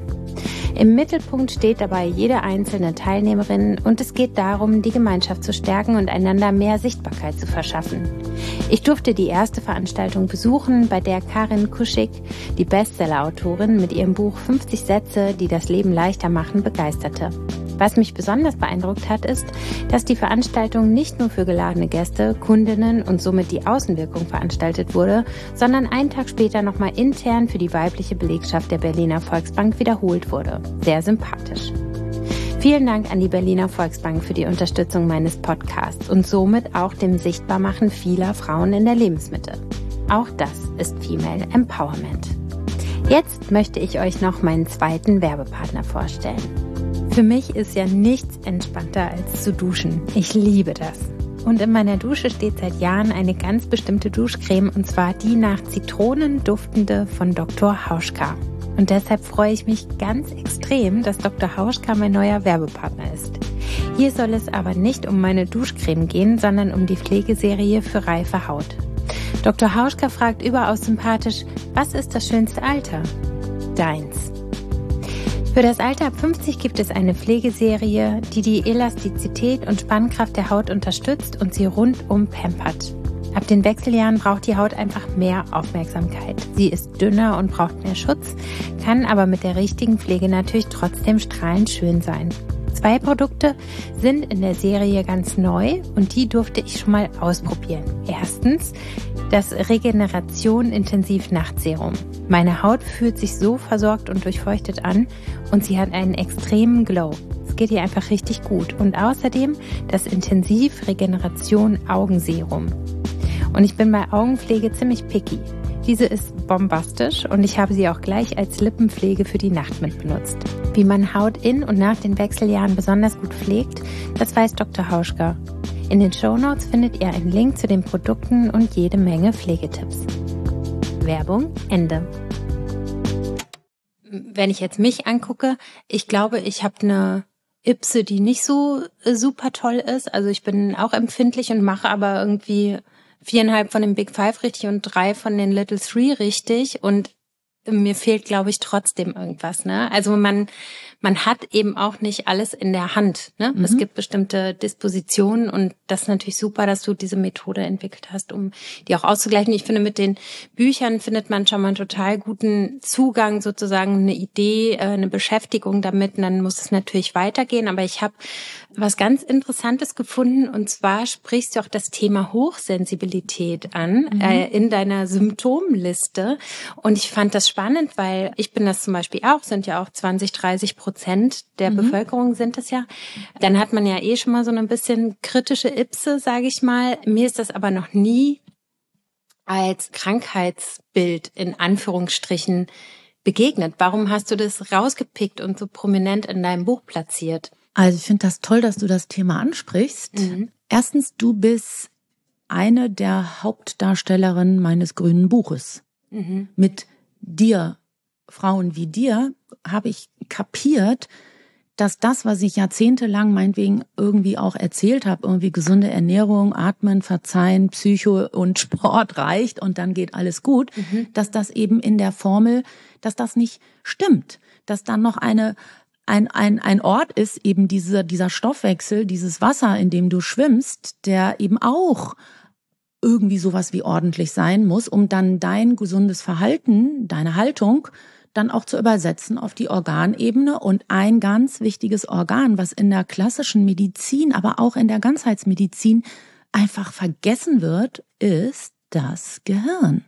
A: Im Mittelpunkt steht dabei jede einzelne Teilnehmerin und es geht darum, die Gemeinschaft zu stärken und einander mehr Sichtbarkeit zu verschaffen. Ich durfte die erste Veranstaltung besuchen, bei der Karin Kuschig, die Bestseller-Autorin, mit ihrem Buch fünfzig Sätze, die das Leben leichter machen, begeisterte. Was mich besonders beeindruckt hat, ist, dass die Veranstaltung nicht nur für geladene Gäste, Kundinnen und somit die Außenwirkung veranstaltet wurde, sondern einen Tag später nochmal intern für die weibliche Belegschaft der Berliner Volksbank wiederholt wurde. Sehr sympathisch. Vielen Dank an die Berliner Volksbank für die Unterstützung meines Podcasts und somit auch dem Sichtbarmachen vieler Frauen in der Lebensmitte. Auch das ist Female Empowerment. Jetzt möchte ich euch noch meinen zweiten Werbepartner vorstellen. Für mich ist ja nichts entspannter als zu duschen. Ich liebe das. Und in meiner Dusche steht seit Jahren eine ganz bestimmte Duschcreme, und zwar die nach Zitronen duftende von Doktor Hauschka. Und deshalb freue ich mich ganz extrem, dass Doktor Hauschka mein neuer Werbepartner ist. Hier soll es aber nicht um meine Duschcreme gehen, sondern um die Pflegeserie für reife Haut. Doktor Hauschka fragt überaus sympathisch, was ist das schönste Alter? Deins. Für das Alter ab fünfzig gibt es eine Pflegeserie, die die Elastizität und Spannkraft der Haut unterstützt und sie rundum pampert. Ab den Wechseljahren braucht die Haut einfach mehr Aufmerksamkeit. Sie ist dünner und braucht mehr Schutz, kann aber mit der richtigen Pflege natürlich trotzdem strahlend schön sein. Zwei Produkte sind in der Serie ganz neu und die durfte ich schon mal ausprobieren. Erstens das Regeneration Intensiv Nachtserum. Meine Haut fühlt sich so versorgt und durchfeuchtet an und sie hat einen extremen Glow. Es geht ihr einfach richtig gut. Und außerdem das Intensiv Regeneration Augenserum. Und ich bin bei Augenpflege ziemlich picky. Diese ist bombastisch und ich habe sie auch gleich als Lippenpflege für die Nacht mit benutzt. Wie man Haut in und nach den Wechseljahren besonders gut pflegt, das weiß Doktor Hauschka. In den Shownotes findet ihr einen Link zu den Produkten und jede Menge Pflegetipps. Werbung Ende. Wenn ich jetzt mich angucke, ich glaube, ich habe eine Ipse, die nicht so super toll ist. Also ich bin auch empfindlich und mache aber irgendwie viereinhalb von den Big Five richtig und drei von den Little Three richtig und mir fehlt, glaube ich, trotzdem irgendwas, ne? Also man man hat eben auch nicht alles in der Hand, ne? Mhm. Es gibt bestimmte Dispositionen und das ist natürlich super, dass du diese Methode entwickelt hast, um die auch auszugleichen. Ich finde, mit den Büchern findet man schon mal einen total guten Zugang, sozusagen eine Idee, eine Beschäftigung damit und dann muss es natürlich weitergehen. Aber ich habe was ganz Interessantes gefunden und zwar sprichst du auch das Thema Hochsensibilität an, mhm. äh, in deiner Symptomliste und ich fand das spannend, weil ich bin das zum Beispiel auch, sind ja auch zwanzig, dreißig Prozent der mhm. Bevölkerung sind es ja. Dann hat man ja eh schon mal so ein bisschen kritische Ipse, sage ich mal. Mir ist das aber noch nie als Krankheitsbild in Anführungsstrichen begegnet. Warum hast du das rausgepickt und so prominent in deinem Buch platziert?
B: Also ich finde das toll, dass du das Thema ansprichst. Mhm. Erstens, du bist eine der Hauptdarstellerinnen meines grünen Buches. Mhm. Mit dir, Frauen wie dir, habe ich kapiert, dass das, was ich jahrzehntelang meinetwegen irgendwie auch erzählt habe, irgendwie gesunde Ernährung, Atmen, Verzeihen, Psycho und Sport reicht und dann geht alles gut, mhm. dass das eben in der Formel, dass das nicht stimmt, dass dann noch eine ein ein ein Ort ist, eben dieser dieser Stoffwechsel, dieses Wasser, in dem du schwimmst, der eben auch irgendwie sowas wie ordentlich sein muss, um dann dein gesundes Verhalten, deine Haltung dann auch zu übersetzen auf die Organebene. Und ein ganz wichtiges Organ, was in der klassischen Medizin, aber auch in der Ganzheitsmedizin einfach vergessen wird, ist das Gehirn.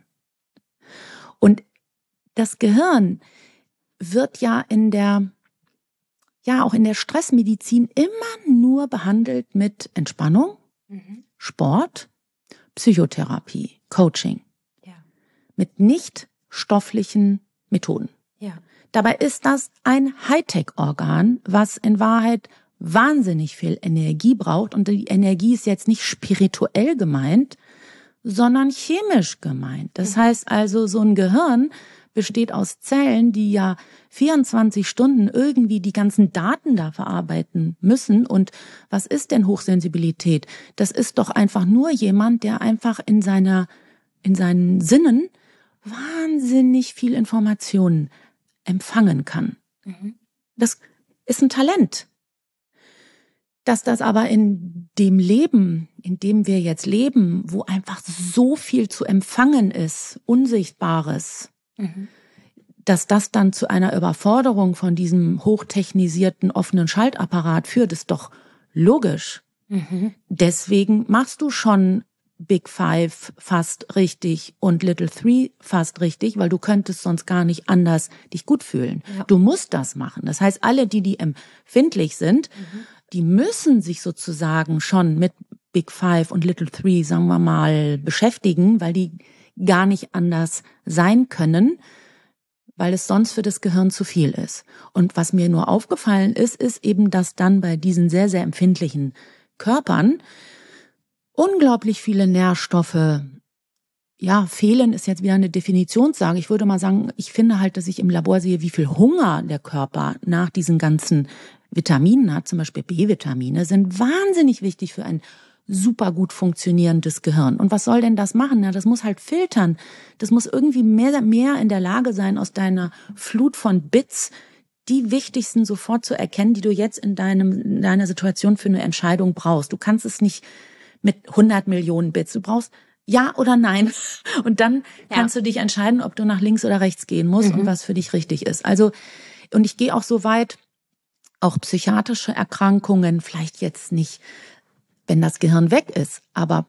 B: Und das Gehirn wird ja in der, ja auch in der Stressmedizin immer nur behandelt mit Entspannung, mhm. Sport, Psychotherapie, Coaching. Ja. Mit nicht stofflichen Methoden. Ja. Dabei ist das ein Hightech-Organ, was in Wahrheit wahnsinnig viel Energie braucht. Und die Energie ist jetzt nicht spirituell gemeint, sondern chemisch gemeint. Das mhm. heißt also, so ein Gehirn besteht aus Zellen, die ja vierundzwanzig Stunden irgendwie die ganzen Daten da verarbeiten müssen. Und was ist denn Hochsensibilität? Das ist doch einfach nur jemand, der einfach in seiner, in seinen Sinnen wahnsinnig viel Informationen empfangen kann. Mhm. Das ist ein Talent. Dass das aber in dem Leben, in dem wir jetzt leben, wo einfach so viel zu empfangen ist, Unsichtbares, mhm. dass das dann zu einer Überforderung von diesem hochtechnisierten offenen Schaltapparat führt, ist doch logisch. Mhm. Deswegen machst du schon Big Five fast richtig und Little Three fast richtig, weil du könntest sonst gar nicht anders dich gut fühlen. Ja. Du musst das machen. Das heißt, alle, die, die empfindlich sind, mhm. die müssen sich sozusagen schon mit Big Five und Little Three, sagen wir mal, beschäftigen, weil die gar nicht anders sein können, weil es sonst für das Gehirn zu viel ist. Und was mir nur aufgefallen ist, ist eben, dass dann bei diesen sehr, sehr empfindlichen Körpern unglaublich viele Nährstoffe, ja, fehlen ist jetzt wieder eine Definitionssache. Ich würde mal sagen, ich finde halt, dass ich im Labor sehe, wie viel Hunger der Körper nach diesen ganzen Vitaminen hat. Zum Beispiel B-Vitamine sind wahnsinnig wichtig für ein super gut funktionierendes Gehirn. Und was soll denn das machen? Na, das muss halt filtern. Das muss irgendwie mehr, mehr in der Lage sein, aus deiner Flut von Bits die wichtigsten sofort zu erkennen, die du jetzt in deinem, in deiner Situation für eine Entscheidung brauchst. Du kannst es nicht mit hundert Millionen Bits. Du brauchst ja oder nein. Und dann ja. kannst du dich entscheiden, ob du nach links oder rechts gehen musst mhm. und was für dich richtig ist. Also, und ich gehe auch so weit, auch psychiatrische Erkrankungen, vielleicht jetzt nicht, wenn das Gehirn weg ist, aber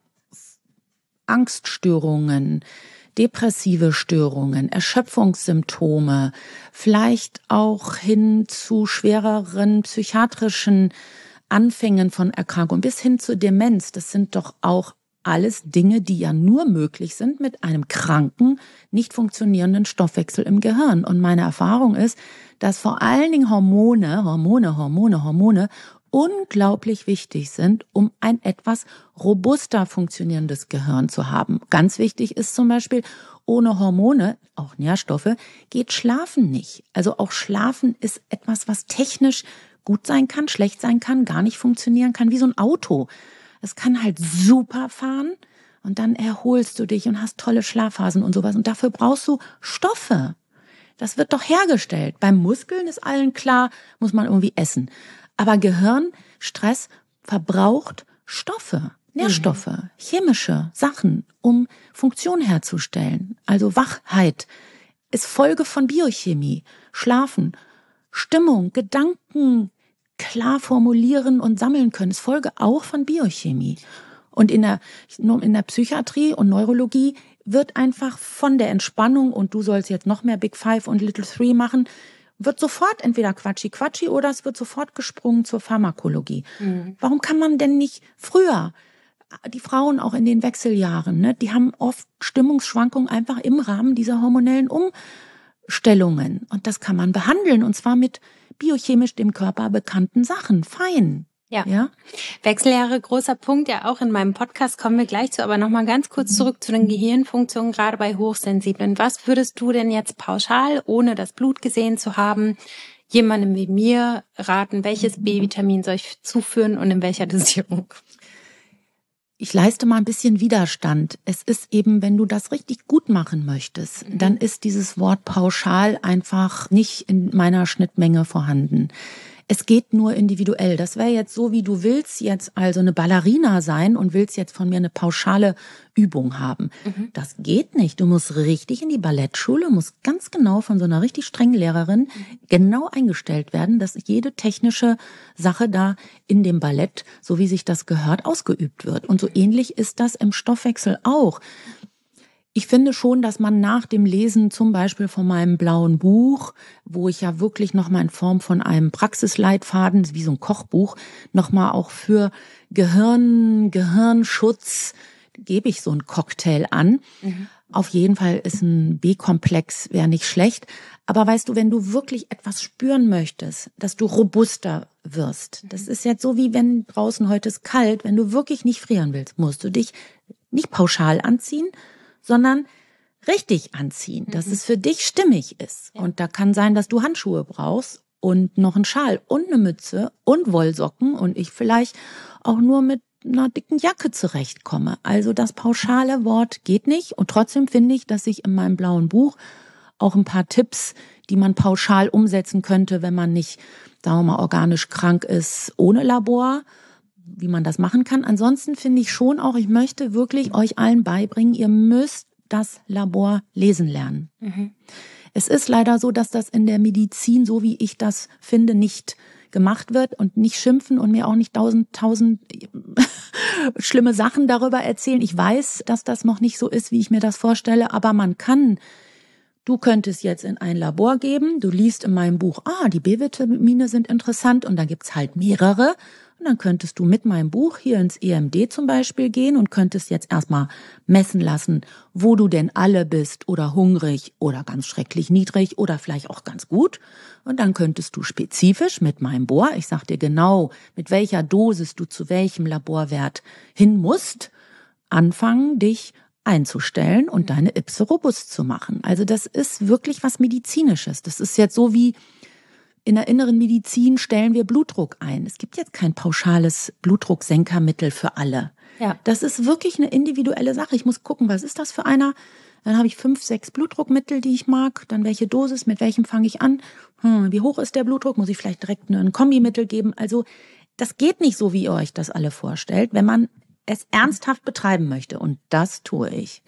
B: Angststörungen, depressive Störungen, Erschöpfungssymptome, vielleicht auch hin zu schwereren psychiatrischen Anfängen von Erkrankungen bis hin zur Demenz. Das sind doch auch alles Dinge, die ja nur möglich sind mit einem kranken, nicht funktionierenden Stoffwechsel im Gehirn. Und meine Erfahrung ist, dass vor allen Dingen Hormone, Hormone, Hormone, Hormone unglaublich wichtig sind, um ein etwas robuster funktionierendes Gehirn zu haben. Ganz wichtig ist zum Beispiel, ohne Hormone, auch Nährstoffe, geht Schlafen nicht. Also auch Schlafen ist etwas, was technisch gut sein kann, schlecht sein kann, gar nicht funktionieren kann, wie so ein Auto. Es kann halt super fahren und dann erholst du dich und hast tolle Schlafphasen und sowas. Und dafür brauchst du Stoffe. Das wird doch hergestellt. Beim Muskeln ist allen klar, muss man irgendwie essen. Aber Gehirn, Stress verbraucht Stoffe, Nährstoffe, mhm. chemische Sachen, um Funktion herzustellen. Also Wachheit ist Folge von Biochemie. Schlafen, Stimmung, Gedanken klar formulieren und sammeln können, ist Folge auch von Biochemie. Und in der, in der Psychiatrie und Neurologie wird einfach von der Entspannung, und du sollst jetzt noch mehr Big Five und Little Three machen, wird sofort entweder Quatschi-Quatschi oder es wird sofort gesprungen zur Pharmakologie. Mhm. Warum kann man denn nicht früher, die Frauen auch in den Wechseljahren, ne, die haben oft Stimmungsschwankungen einfach im Rahmen dieser hormonellen Umstellungen. Und das kann man behandeln, und zwar mit biochemisch dem Körper bekannten Sachen, fein.
A: Ja. ja, Wechseljahre, großer Punkt, ja auch in meinem Podcast, kommen wir gleich zu, aber nochmal ganz kurz zurück zu den Gehirnfunktionen, gerade bei Hochsensiblen. Was würdest du denn jetzt pauschal, ohne das Blut gesehen zu haben, jemandem wie mir raten, welches B-Vitamin soll ich zuführen und in welcher Dosierung?
B: Ich leiste mal ein bisschen Widerstand. Es ist eben, wenn du das richtig gut machen möchtest, mhm. dann ist dieses Wort pauschal einfach nicht in meiner Schnittmenge vorhanden. Es geht nur individuell. Das wäre jetzt so, wie du willst jetzt also eine Ballerina sein und willst jetzt von mir eine pauschale Übung haben. Mhm. Das geht nicht. Du musst richtig in die Ballettschule, musst ganz genau von so einer richtig strengen Lehrerin mhm. genau eingestellt werden, dass jede technische Sache da in dem Ballett, so wie sich das gehört, ausgeübt wird. Und so ähnlich ist das im Stoffwechsel auch. Ich finde schon, dass man nach dem Lesen zum Beispiel von meinem blauen Buch, wo ich ja wirklich nochmal in Form von einem Praxisleitfaden, wie so ein Kochbuch, nochmal auch für Gehirn, Gehirnschutz, gebe ich so einen Cocktail an. Mhm. Auf jeden Fall ist ein B-Komplex, wäre nicht schlecht. Aber weißt du, wenn du wirklich etwas spüren möchtest, dass du robuster wirst, mhm. das ist jetzt so, wie wenn draußen heute ist kalt, wenn du wirklich nicht frieren willst, musst du dich nicht pauschal anziehen, sondern richtig anziehen, dass mhm. es für dich stimmig ist. Ja. Und da kann sein, dass du Handschuhe brauchst und noch einen Schal und eine Mütze und Wollsocken und ich vielleicht auch nur mit einer dicken Jacke zurechtkomme. Also das pauschale Wort geht nicht, und trotzdem finde ich, dass ich in meinem blauen Buch auch ein paar Tipps, die man pauschal umsetzen könnte, wenn man nicht, sagen wir mal, organisch krank ist, ohne Labor, wie man das machen kann. Ansonsten finde ich schon auch, ich möchte wirklich euch allen beibringen, ihr müsst das Labor lesen lernen. Mhm. Es ist leider so, dass das in der Medizin, so wie ich das finde, nicht gemacht wird, und nicht schimpfen und mir auch nicht tausend, tausend schlimme Sachen darüber erzählen. Ich weiß, dass das noch nicht so ist, wie ich mir das vorstelle, aber man kann. Du könntest jetzt in ein Labor geben, du liest in meinem Buch, ah, die B-Vitamine sind interessant, und da gibt's halt mehrere. Und dann könntest du mit meinem Buch hier ins E M D zum Beispiel gehen und könntest jetzt erstmal messen lassen, wo du denn alle bist, oder hungrig oder ganz schrecklich niedrig oder vielleicht auch ganz gut. Und dann könntest du spezifisch mit meinem Bohr, ich sag dir genau, mit welcher Dosis du zu welchem Laborwert hin musst, anfangen, dich einzustellen und deine Ipse robust zu machen. Also das ist wirklich was Medizinisches. Das ist jetzt so wie in der inneren Medizin stellen wir Blutdruck ein. Es gibt jetzt kein pauschales Blutdrucksenkermittel für alle. Ja. Das ist wirklich eine individuelle Sache. Ich muss gucken, was ist das für einer? Dann habe ich fünf, sechs Blutdruckmittel, die ich mag. Dann welche Dosis, mit welchem fange ich an? Hm, wie hoch ist der Blutdruck? Muss ich vielleicht direkt ein Kombimittel geben? Also das geht nicht so, wie ihr euch das alle vorstellt, wenn man es ernsthaft betreiben möchte. Und das tue ich.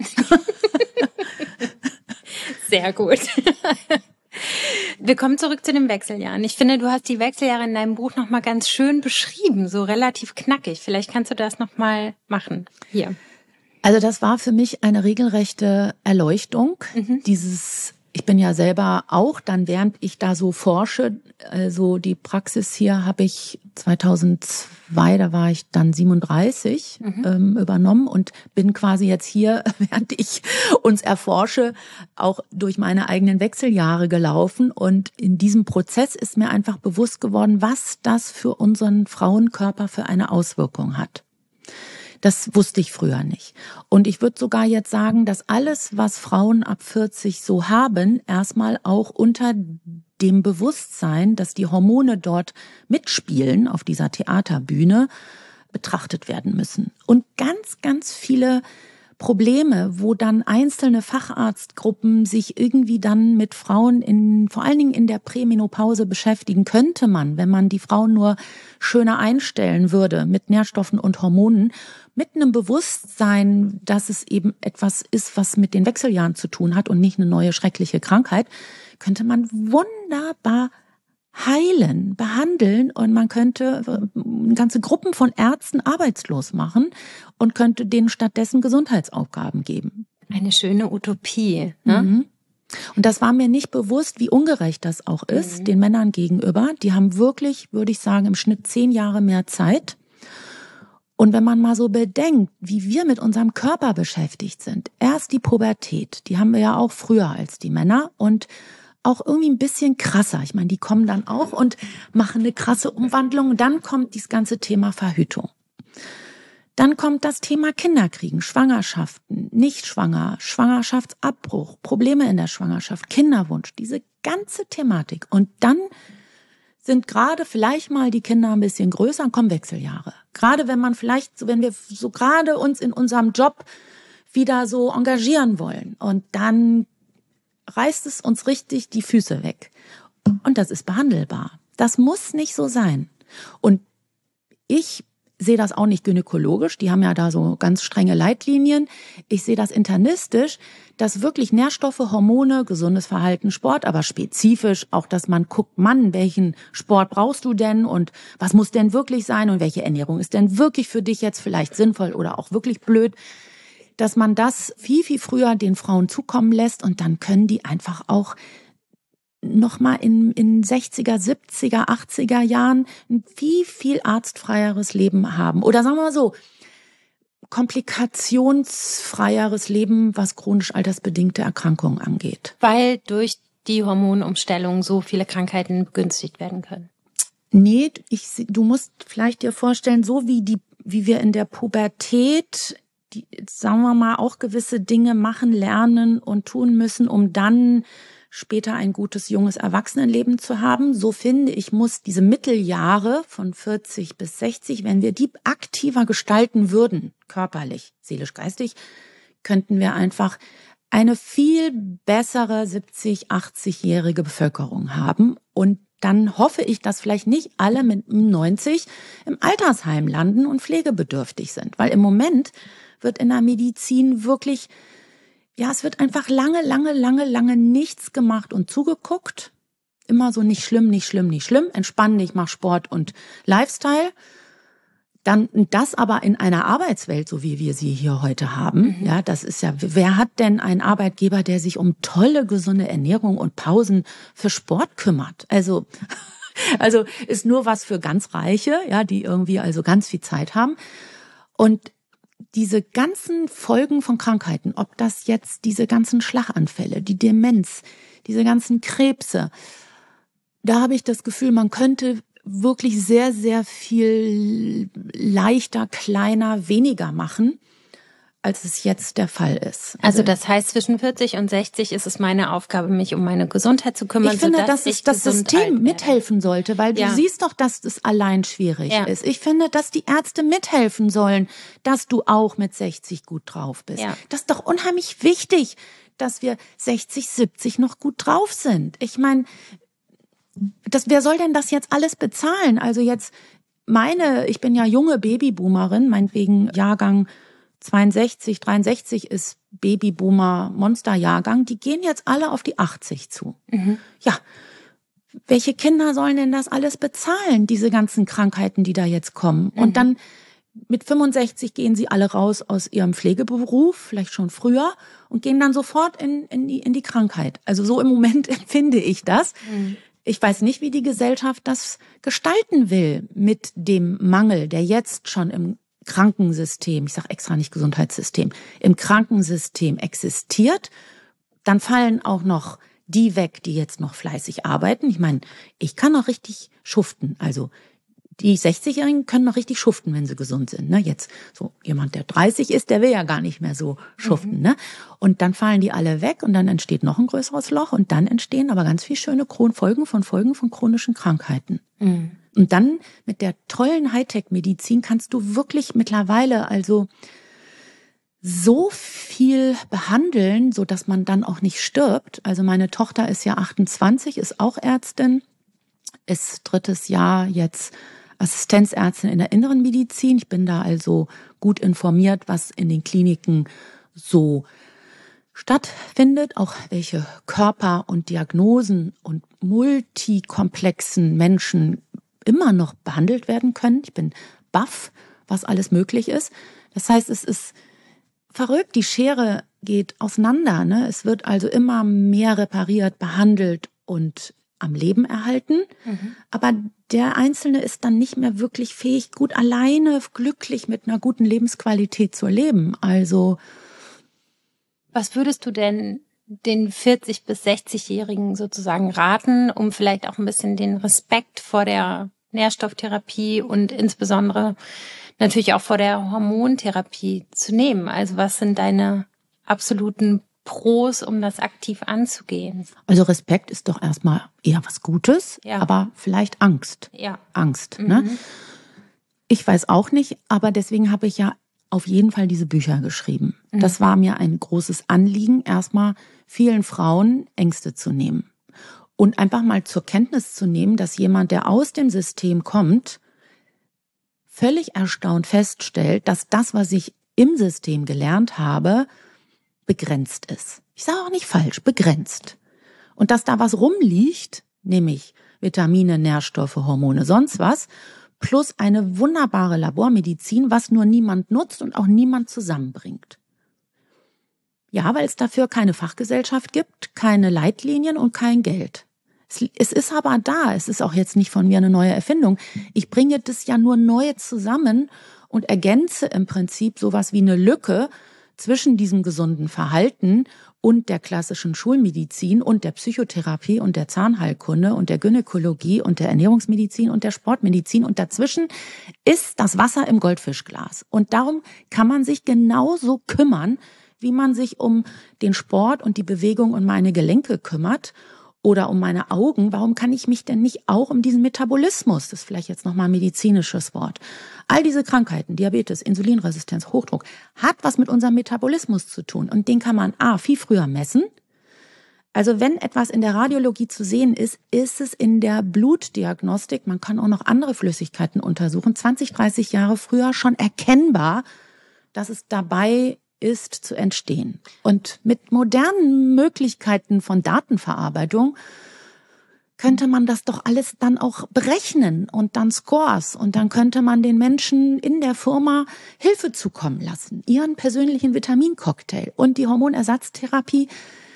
A: Sehr gut. Wir kommen zurück zu den Wechseljahren. Ich finde, du hast die Wechseljahre in deinem Buch nochmal ganz schön beschrieben, so relativ knackig. Vielleicht kannst du das nochmal machen. Hier.
B: Also das war für mich eine regelrechte Erleuchtung. Mhm. Dieses Ich bin ja selber auch, dann während ich da so forsche, also die Praxis hier habe ich zweitausendzwei, da war ich dann siebenunddreißig, mhm. ähm, übernommen und bin quasi jetzt hier, während ich uns erforsche, auch durch meine eigenen Wechseljahre gelaufen. Und in diesem Prozess ist mir einfach bewusst geworden, was das für unseren Frauenkörper für eine Auswirkung hat. Das wusste ich früher nicht. Und ich würde sogar jetzt sagen, dass alles, was Frauen ab vierzig so haben, erstmal auch unter dem Bewusstsein, dass die Hormone dort mitspielen auf dieser Theaterbühne, betrachtet werden müssen. Und ganz, ganz viele Probleme, wo dann einzelne Facharztgruppen sich irgendwie dann mit Frauen in, vor allen Dingen in der Prämenopause beschäftigen, könnte man, wenn man die Frauen nur schöner einstellen würde mit Nährstoffen und Hormonen, mit einem Bewusstsein, dass es eben etwas ist, was mit den Wechseljahren zu tun hat und nicht eine neue schreckliche Krankheit, könnte man wunderbar heilen, behandeln und man könnte ganze Gruppen von Ärzten arbeitslos machen und könnte denen stattdessen Gesundheitsaufgaben geben.
A: Eine schöne Utopie, ne?
B: Mhm. Und das war mir nicht bewusst, wie ungerecht das auch ist, mhm. den Männern gegenüber. Die haben wirklich, würde ich sagen, im Schnitt zehn Jahre mehr Zeit. Und wenn man mal so bedenkt, wie wir mit unserem Körper beschäftigt sind, erst die Pubertät, die haben wir ja auch früher als die Männer und auch irgendwie ein bisschen krasser. Ich meine, die kommen dann auch und machen eine krasse Umwandlung. Dann kommt dieses ganze Thema Verhütung. Dann kommt das Thema Kinderkriegen, Schwangerschaften, nicht schwanger, Schwangerschaftsabbruch, Probleme in der Schwangerschaft, Kinderwunsch, diese ganze Thematik. Und dann sind gerade vielleicht mal die Kinder ein bisschen größer und kommen Wechseljahre. Gerade wenn man vielleicht, wenn wir so gerade uns in unserem Job wieder so engagieren wollen und dann reißt es uns richtig die Füße weg. Und das ist behandelbar. Das muss nicht so sein. Und ich sehe das auch nicht gynäkologisch. Die haben ja da so ganz strenge Leitlinien. Ich sehe das internistisch, dass wirklich Nährstoffe, Hormone, gesundes Verhalten, Sport, aber spezifisch auch, dass man guckt, Mann, welchen Sport brauchst du denn und was muss denn wirklich sein und welche Ernährung ist denn wirklich für dich jetzt vielleicht sinnvoll oder auch wirklich blöd, dass man das viel, viel früher den Frauen zukommen lässt und dann können die einfach auch nochmal in, in sechziger, siebziger, achtziger Jahren ein viel, viel arztfreieres Leben haben. Oder sagen wir mal so, komplikationsfreieres Leben, was chronisch altersbedingte Erkrankungen angeht.
A: Weil durch die Hormonumstellung so viele Krankheiten begünstigt werden können.
B: Nee, ich, du musst vielleicht dir vorstellen, so wie die, wie wir in der Pubertät die, sagen wir mal, auch gewisse Dinge machen, lernen und tun müssen, um dann später ein gutes, junges Erwachsenenleben zu haben. So finde ich, muss diese Mitteljahre von vierzig bis sechzig, wenn wir die aktiver gestalten würden, körperlich, seelisch, geistig, könnten wir einfach eine viel bessere siebzig-, achtzigjährige Bevölkerung haben. Und dann hoffe ich, dass vielleicht nicht alle mit neunzig im Altersheim landen und pflegebedürftig sind. Weil im Moment wird in der Medizin wirklich, ja, es wird einfach lange, lange, lange, lange nichts gemacht und zugeguckt. Immer so nicht schlimm, nicht schlimm, nicht schlimm. Entspann dich, mach Sport und Lifestyle. Dann das aber in einer Arbeitswelt, so wie wir sie hier heute haben. Mhm. Ja, das ist ja, wer hat denn einen Arbeitgeber, der sich um tolle, gesunde Ernährung und Pausen für Sport kümmert? Also, also ist nur was für ganz Reiche, ja, die irgendwie also ganz viel Zeit haben. Und diese ganzen Folgen von Krankheiten, ob das jetzt diese ganzen Schlaganfälle, die Demenz, diese ganzen Krebse, da habe ich das Gefühl, man könnte wirklich sehr, sehr viel leichter, kleiner, weniger machen, als es jetzt der Fall ist.
A: Also, also das heißt, zwischen vierzig und sechzig ist es meine Aufgabe, mich um meine Gesundheit zu kümmern.
B: Ich finde, dass ich das System mithelfen sollte, weil du ja. siehst doch, dass es allein schwierig ja. ist. Ich finde, dass die Ärzte mithelfen sollen, dass du auch mit sechzig gut drauf bist. Ja. Das ist doch unheimlich wichtig, dass wir sechzig, siebzig noch gut drauf sind. Ich meine, das, wer soll denn das jetzt alles bezahlen? Also jetzt meine, ich bin ja junge Babyboomerin, meinetwegen Jahrgang zweiundsechzig, dreiundsechzig ist Babyboomer Monsterjahrgang, die gehen jetzt alle auf die achtzig zu. Mhm. Ja, welche Kinder sollen denn das alles bezahlen, diese ganzen Krankheiten, die da jetzt kommen? Mhm. Und dann mit fünfundsechzig gehen sie alle raus aus ihrem Pflegeberuf, vielleicht schon früher, und gehen dann sofort in, in, die, in die Krankheit. Also so im Moment empfinde ich das. Mhm. Ich weiß nicht, wie die Gesellschaft das gestalten will mit dem Mangel, der jetzt schon im Krankensystem, ich sage extra nicht Gesundheitssystem, im Krankensystem existiert. Dann fallen auch noch die weg, die jetzt noch fleißig arbeiten. Ich meine, ich kann noch richtig schuften. Also die sechzigjährigen können noch richtig schuften, wenn sie gesund sind. Ne? Jetzt so jemand, der dreißig ist, der will ja gar nicht mehr so schuften. Mhm. Ne? Und dann fallen die alle weg und dann entsteht noch ein größeres Loch und dann entstehen aber ganz viele schöne Folgen von Folgen von chronischen Krankheiten. Mhm. Und dann mit der tollen Hightech-Medizin kannst du wirklich mittlerweile also so viel behandeln, so dass man dann auch nicht stirbt. Also meine Tochter ist ja achtundzwanzig, ist auch Ärztin, ist drittes Jahr jetzt Assistenzärztin in der Inneren Medizin. Ich bin da also gut informiert, was in den Kliniken so stattfindet, auch welche Körper und Diagnosen und multikomplexen Menschen immer noch behandelt werden können. Ich bin baff, was alles möglich ist. Das heißt, es ist verrückt, die Schere geht auseinander. Ne? Es wird also immer mehr repariert, behandelt und am Leben erhalten. Mhm. Aber der Einzelne ist dann nicht mehr wirklich fähig, gut alleine, glücklich mit einer guten Lebensqualität zu leben. Also
A: was würdest du denn den vierzig- bis sechzigjährigen sozusagen raten, um vielleicht auch ein bisschen den Respekt vor der Nährstofftherapie und insbesondere natürlich auch vor der Hormontherapie zu nehmen? Also was sind deine absoluten Pros, um das aktiv anzugehen?
B: Also Respekt ist doch erstmal eher was Gutes, ja. Aber vielleicht Angst. Ja. Angst. Mhm. Ne? Ich weiß auch nicht, aber deswegen habe ich ja auf jeden Fall diese Bücher geschrieben. Mhm. Das war mir ein großes Anliegen, erstmal vielen Frauen Ängste zu nehmen. Und einfach mal zur Kenntnis zu nehmen, dass jemand, der aus dem System kommt, völlig erstaunt feststellt, dass das, was ich im System gelernt habe, begrenzt ist. Ich sage auch nicht falsch, begrenzt. Und dass da was rumliegt, nämlich Vitamine, Nährstoffe, Hormone, sonst was, plus eine wunderbare Labormedizin, was nur niemand nutzt und auch niemand zusammenbringt. Ja, weil es dafür keine Fachgesellschaft gibt, keine Leitlinien und kein Geld. Es ist aber da, es ist auch jetzt nicht von mir eine neue Erfindung. Ich bringe das ja nur neu zusammen und ergänze im Prinzip sowas wie eine Lücke zwischen diesem gesunden Verhalten und der klassischen Schulmedizin und der Psychotherapie und der Zahnheilkunde und der Gynäkologie und der Ernährungsmedizin und der Sportmedizin. Und dazwischen ist das Wasser im Goldfischglas. Und darum kann man sich genauso kümmern, wie man sich um den Sport und die Bewegung und meine Gelenke kümmert oder um meine Augen. Warum kann ich mich denn nicht auch um diesen Metabolismus, das ist vielleicht jetzt nochmal ein medizinisches Wort, all diese Krankheiten, Diabetes, Insulinresistenz, Hochdruck, hat was mit unserem Metabolismus zu tun. Und den kann man A, viel früher messen. Also wenn etwas in der Radiologie zu sehen ist, ist es in der Blutdiagnostik, man kann auch noch andere Flüssigkeiten untersuchen, zwanzig, dreißig Jahre früher schon erkennbar, dass es dabei ist zu entstehen. Und mit modernen Möglichkeiten von Datenverarbeitung könnte man das doch alles dann auch berechnen und dann Scores. Und dann könnte man den Menschen in der Firma Hilfe zukommen lassen, ihren persönlichen Vitamincocktail. Und die Hormonersatztherapie,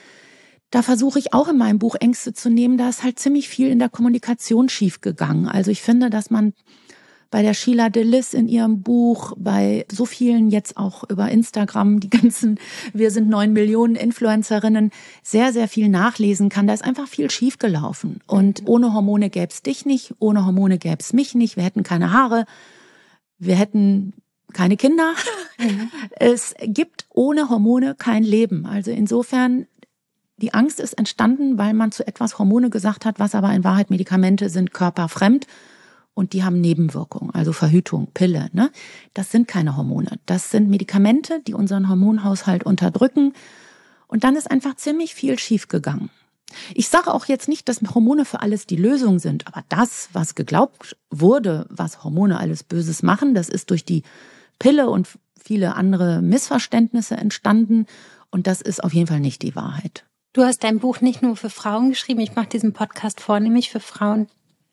B: da versuche ich auch in meinem Buch Ängste zu nehmen, da ist halt ziemlich viel in der Kommunikation schiefgegangen. Also ich finde, dass man bei der Sheila Delis in ihrem Buch, bei so vielen jetzt auch über Instagram, die ganzen, wir sind neun Millionen Influencerinnen, sehr, sehr viel nachlesen kann. Da ist einfach viel schiefgelaufen. Und ohne Hormone gäb's dich nicht, ohne Hormone gäb's mich nicht. Wir hätten keine Haare, wir hätten keine Kinder. Mhm. Es gibt ohne Hormone kein Leben. Also insofern, die Angst ist entstanden, weil man zu etwas Hormone gesagt hat, was aber in Wahrheit Medikamente sind, körperfremd. Und die haben Nebenwirkungen, also Verhütung, Pille. Ne? Das sind keine Hormone. Das sind Medikamente, die unseren Hormonhaushalt unterdrücken. Und dann ist einfach ziemlich viel schiefgegangen. Ich sage auch jetzt nicht, dass Hormone für alles die Lösung sind. Aber das, was geglaubt wurde, was Hormone alles Böses machen, das ist durch die Pille und viele andere Missverständnisse entstanden. Und das ist auf jeden Fall nicht die Wahrheit.
A: Du hast dein Buch nicht nur für Frauen geschrieben. Ich mache diesen Podcast vornehmlich für Frauen,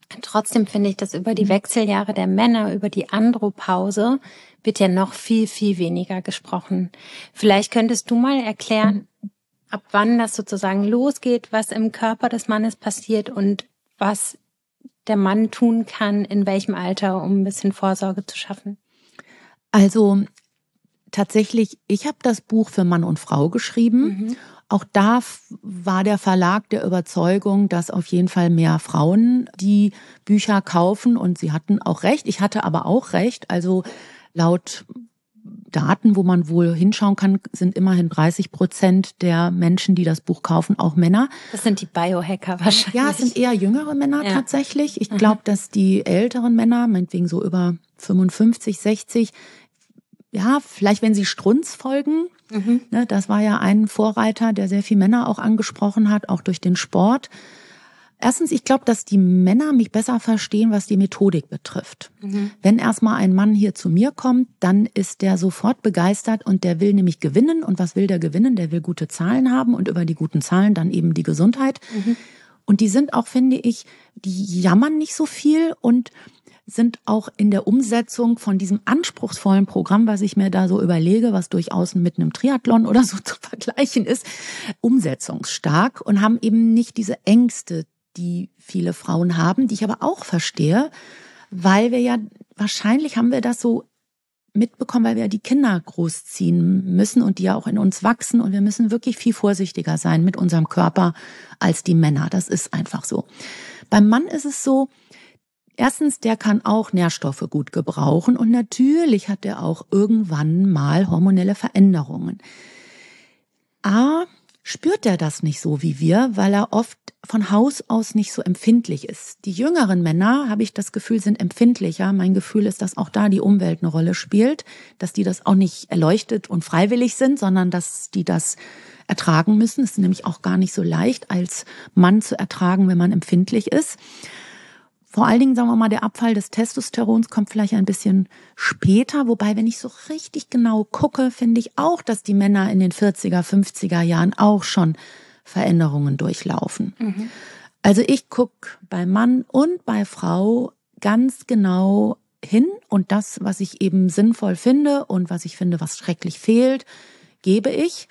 A: Trotzdem finde ich, dass über die Wechseljahre der Männer, über die Andropause, wird ja noch viel, viel weniger gesprochen. Vielleicht könntest du mal erklären, ab wann das sozusagen losgeht, was im Körper des Mannes passiert und was der Mann tun kann, in welchem Alter, um ein bisschen Vorsorge zu schaffen.
B: Also tatsächlich, ich habe das Buch für Mann und Frau geschrieben. Mhm. Auch da war der Verlag der Überzeugung, dass auf jeden Fall mehr Frauen die Bücher kaufen, und sie hatten auch recht. Ich hatte aber auch recht. Also laut Daten, wo man wohl hinschauen kann, sind immerhin dreißig Prozent der Menschen, die das Buch kaufen, auch Männer.
A: Das sind die Biohacker wahrscheinlich.
B: Ja, es sind eher jüngere Männer ja. tatsächlich. Ich glaube, dass die älteren Männer, meinetwegen so über fünfundfünfzig, sechzig, ja, vielleicht wenn sie Strunz folgen, mhm. ne, das war ja ein Vorreiter, der sehr viel Männer auch angesprochen hat, auch durch den Sport. Erstens, ich glaube, dass die Männer mich besser verstehen, was die Methodik betrifft. Mhm. Wenn erstmal ein Mann hier zu mir kommt, dann ist der sofort begeistert und der will nämlich gewinnen. Und was will der gewinnen? Der will gute Zahlen haben und über die guten Zahlen dann eben die Gesundheit. Mhm. Und die sind auch, finde ich, die jammern nicht so viel und sind auch in der Umsetzung von diesem anspruchsvollen Programm, was ich mir da so überlege, was durchaus mit einem Triathlon oder so zu vergleichen ist, umsetzungsstark und haben eben nicht diese Ängste, die viele Frauen haben, die ich aber auch verstehe, weil wir ja, wahrscheinlich haben wir das so mitbekommen, weil wir ja die Kinder großziehen müssen und die ja auch in uns wachsen, und wir müssen wirklich viel vorsichtiger sein mit unserem Körper als die Männer. Das ist einfach so. Beim Mann ist es so, erstens, der kann auch Nährstoffe gut gebrauchen und natürlich hat er auch irgendwann mal hormonelle Veränderungen. A, spürt er das nicht so wie wir, weil er oft von Haus aus nicht so empfindlich ist. Die jüngeren Männer, habe ich das Gefühl, sind empfindlicher. Mein Gefühl ist, dass auch da die Umwelt eine Rolle spielt, dass die das auch nicht erleuchtet und freiwillig sind, sondern dass die das ertragen müssen. Es ist nämlich auch gar nicht so leicht, als Mann zu ertragen, wenn man empfindlich ist. Vor allen Dingen, sagen wir mal, der Abfall des Testosterons kommt vielleicht ein bisschen später. Wobei, wenn ich so richtig genau gucke, finde ich auch, dass die Männer in den vierziger, fünfziger Jahren auch schon Veränderungen durchlaufen. Mhm. Also ich gucke bei Mann und bei Frau ganz genau hin, und das, was ich eben sinnvoll finde und was ich finde, was schrecklich fehlt, gebe ich.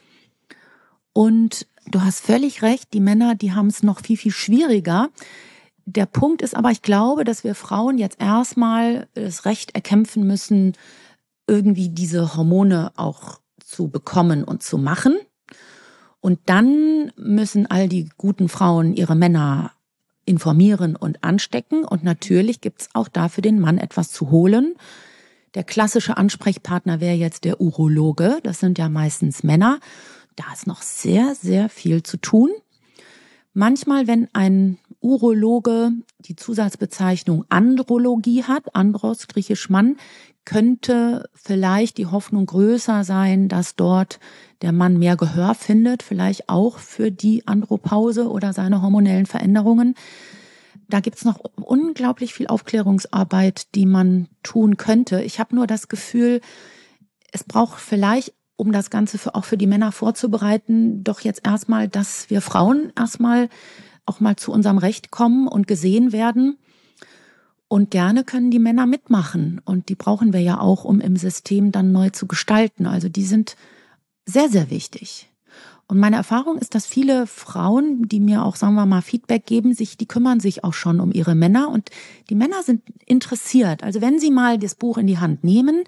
B: Und du hast völlig recht, die Männer, die haben es noch viel, viel schwieriger. Der Punkt ist aber, ich glaube, dass wir Frauen jetzt erstmal das Recht erkämpfen müssen, irgendwie diese Hormone auch zu bekommen und zu machen. Und dann müssen all die guten Frauen ihre Männer informieren und anstecken. Und natürlich gibt's auch da für den Mann etwas zu holen. Der klassische Ansprechpartner wäre jetzt der Urologe. Das sind ja meistens Männer. Da ist noch sehr, sehr viel zu tun. Manchmal, wenn ein Urologe die Zusatzbezeichnung Andrologie hat, Andros, griechisch Mann, könnte vielleicht die Hoffnung größer sein, dass dort der Mann mehr Gehör findet, vielleicht auch für die Andropause oder seine hormonellen Veränderungen. Da gibt's noch unglaublich viel Aufklärungsarbeit, die man tun könnte. Ich habe nur das Gefühl, es braucht vielleicht, um das Ganze für, auch für die Männer vorzubereiten, doch jetzt erstmal, dass wir Frauen erstmal auch mal zu unserem Recht kommen und gesehen werden. Und gerne können die Männer mitmachen. Und die brauchen wir ja auch, um im System dann neu zu gestalten. Also die sind sehr, sehr wichtig. Und meine Erfahrung ist, dass viele Frauen, die mir auch, sagen wir mal, Feedback geben, sich, die kümmern sich auch schon um ihre Männer. Und die Männer sind interessiert. Also wenn sie mal das Buch in die Hand nehmen,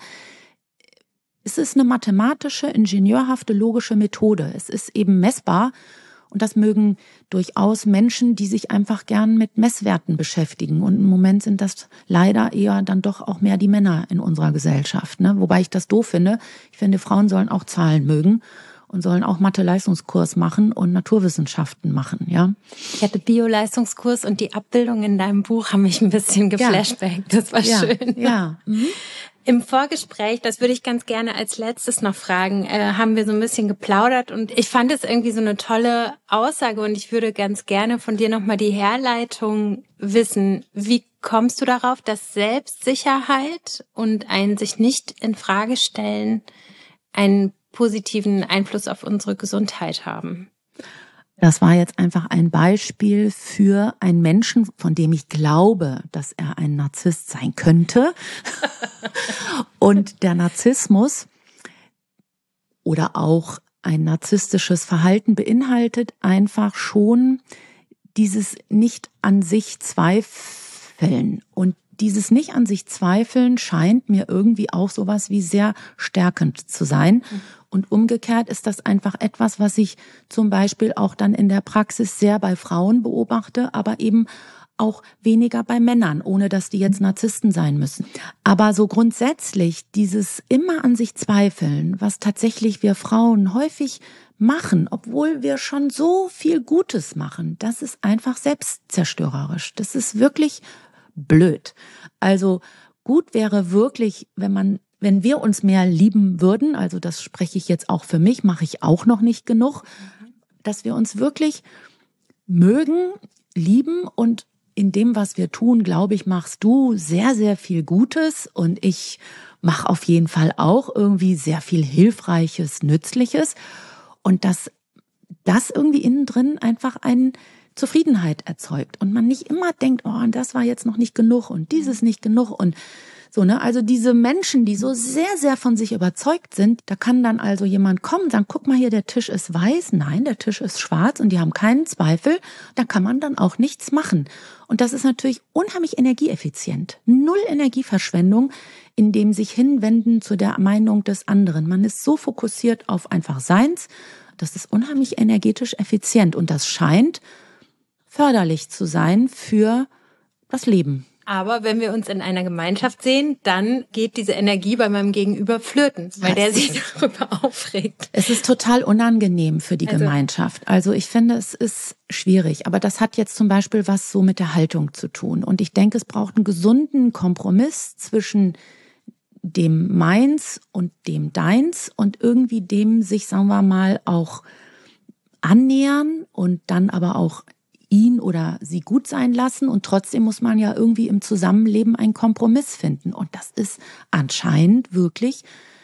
B: es ist eine mathematische, ingenieurhafte, logische Methode. Es ist eben messbar. Und das mögen durchaus Menschen, die sich einfach gern mit Messwerten beschäftigen. Und im Moment sind das leider eher dann doch auch mehr die Männer in unserer Gesellschaft, ne? Wobei ich das doof finde. Ich finde, Frauen sollen auch Zahlen mögen und sollen auch Mathe-Leistungskurs machen und Naturwissenschaften machen, ja.
A: Ich hatte Bio-Leistungskurs und die Abbildungen in deinem Buch haben mich ein bisschen geflashbackt. Ja. Das war
B: ja.
A: schön.
B: Ja. Mhm.
A: Im Vorgespräch, das würde ich ganz gerne als letztes noch fragen, äh, haben wir so ein bisschen geplaudert und ich fand es irgendwie so eine tolle Aussage und ich würde ganz gerne von dir nochmal die Herleitung wissen. Wie kommst du darauf, dass Selbstsicherheit und ein sich nicht in Frage stellen einen positiven Einfluss auf unsere Gesundheit haben?
B: Das war jetzt einfach ein Beispiel für einen Menschen, von dem ich glaube, dass er ein Narzisst sein könnte. Und der Narzissmus oder auch ein narzisstisches Verhalten beinhaltet einfach schon dieses nicht an sich zweifeln. Und dieses nicht an sich zweifeln scheint mir irgendwie auch sowas wie sehr stärkend zu sein. Und umgekehrt ist das einfach etwas, was ich zum Beispiel auch dann in der Praxis sehr bei Frauen beobachte, aber eben auch weniger bei Männern, ohne dass die jetzt Narzissten sein müssen. Aber so grundsätzlich dieses immer an sich zweifeln, was tatsächlich wir Frauen häufig machen, obwohl wir schon so viel Gutes machen, das ist einfach selbstzerstörerisch. Das ist wirklich blöd. Also gut wäre wirklich, wenn man, wenn wir uns mehr lieben würden, also das spreche ich jetzt auch für mich, mache ich auch noch nicht genug, dass wir uns wirklich mögen, lieben und in dem, was wir tun, glaube ich, machst du sehr, sehr viel Gutes und ich mache auf jeden Fall auch irgendwie sehr viel Hilfreiches, Nützliches und dass das irgendwie innen drin einfach eine Zufriedenheit erzeugt und man nicht immer denkt, oh, das war jetzt noch nicht genug und dieses nicht genug und so, ne? Also diese Menschen, die so sehr, sehr von sich überzeugt sind, da kann dann also jemand kommen und sagen, guck mal hier, der Tisch ist weiß. Nein, der Tisch ist schwarz und die haben keinen Zweifel. Da kann man dann auch nichts machen. Und das ist natürlich unheimlich energieeffizient. Null Energieverschwendung in dem sich hinwenden zu der Meinung des anderen. Man ist so fokussiert auf einfach Seins. Das ist unheimlich energetisch effizient und das scheint förderlich zu sein für das Leben.
A: Aber wenn wir uns in einer Gemeinschaft sehen, dann geht diese Energie bei meinem Gegenüber flöten, weil der sich darüber aufregt.
B: Es ist total unangenehm für die also, Gemeinschaft. Also ich finde, es ist schwierig. Aber das hat jetzt zum Beispiel was so mit der Haltung zu tun. Und ich denke, es braucht einen gesunden Kompromiss zwischen dem Meins und dem Deins und irgendwie dem sich, sagen wir mal, auch annähern und dann aber auch ihn oder sie gut sein lassen und trotzdem muss man ja irgendwie im Zusammenleben einen Kompromiss finden und das ist anscheinend wirklich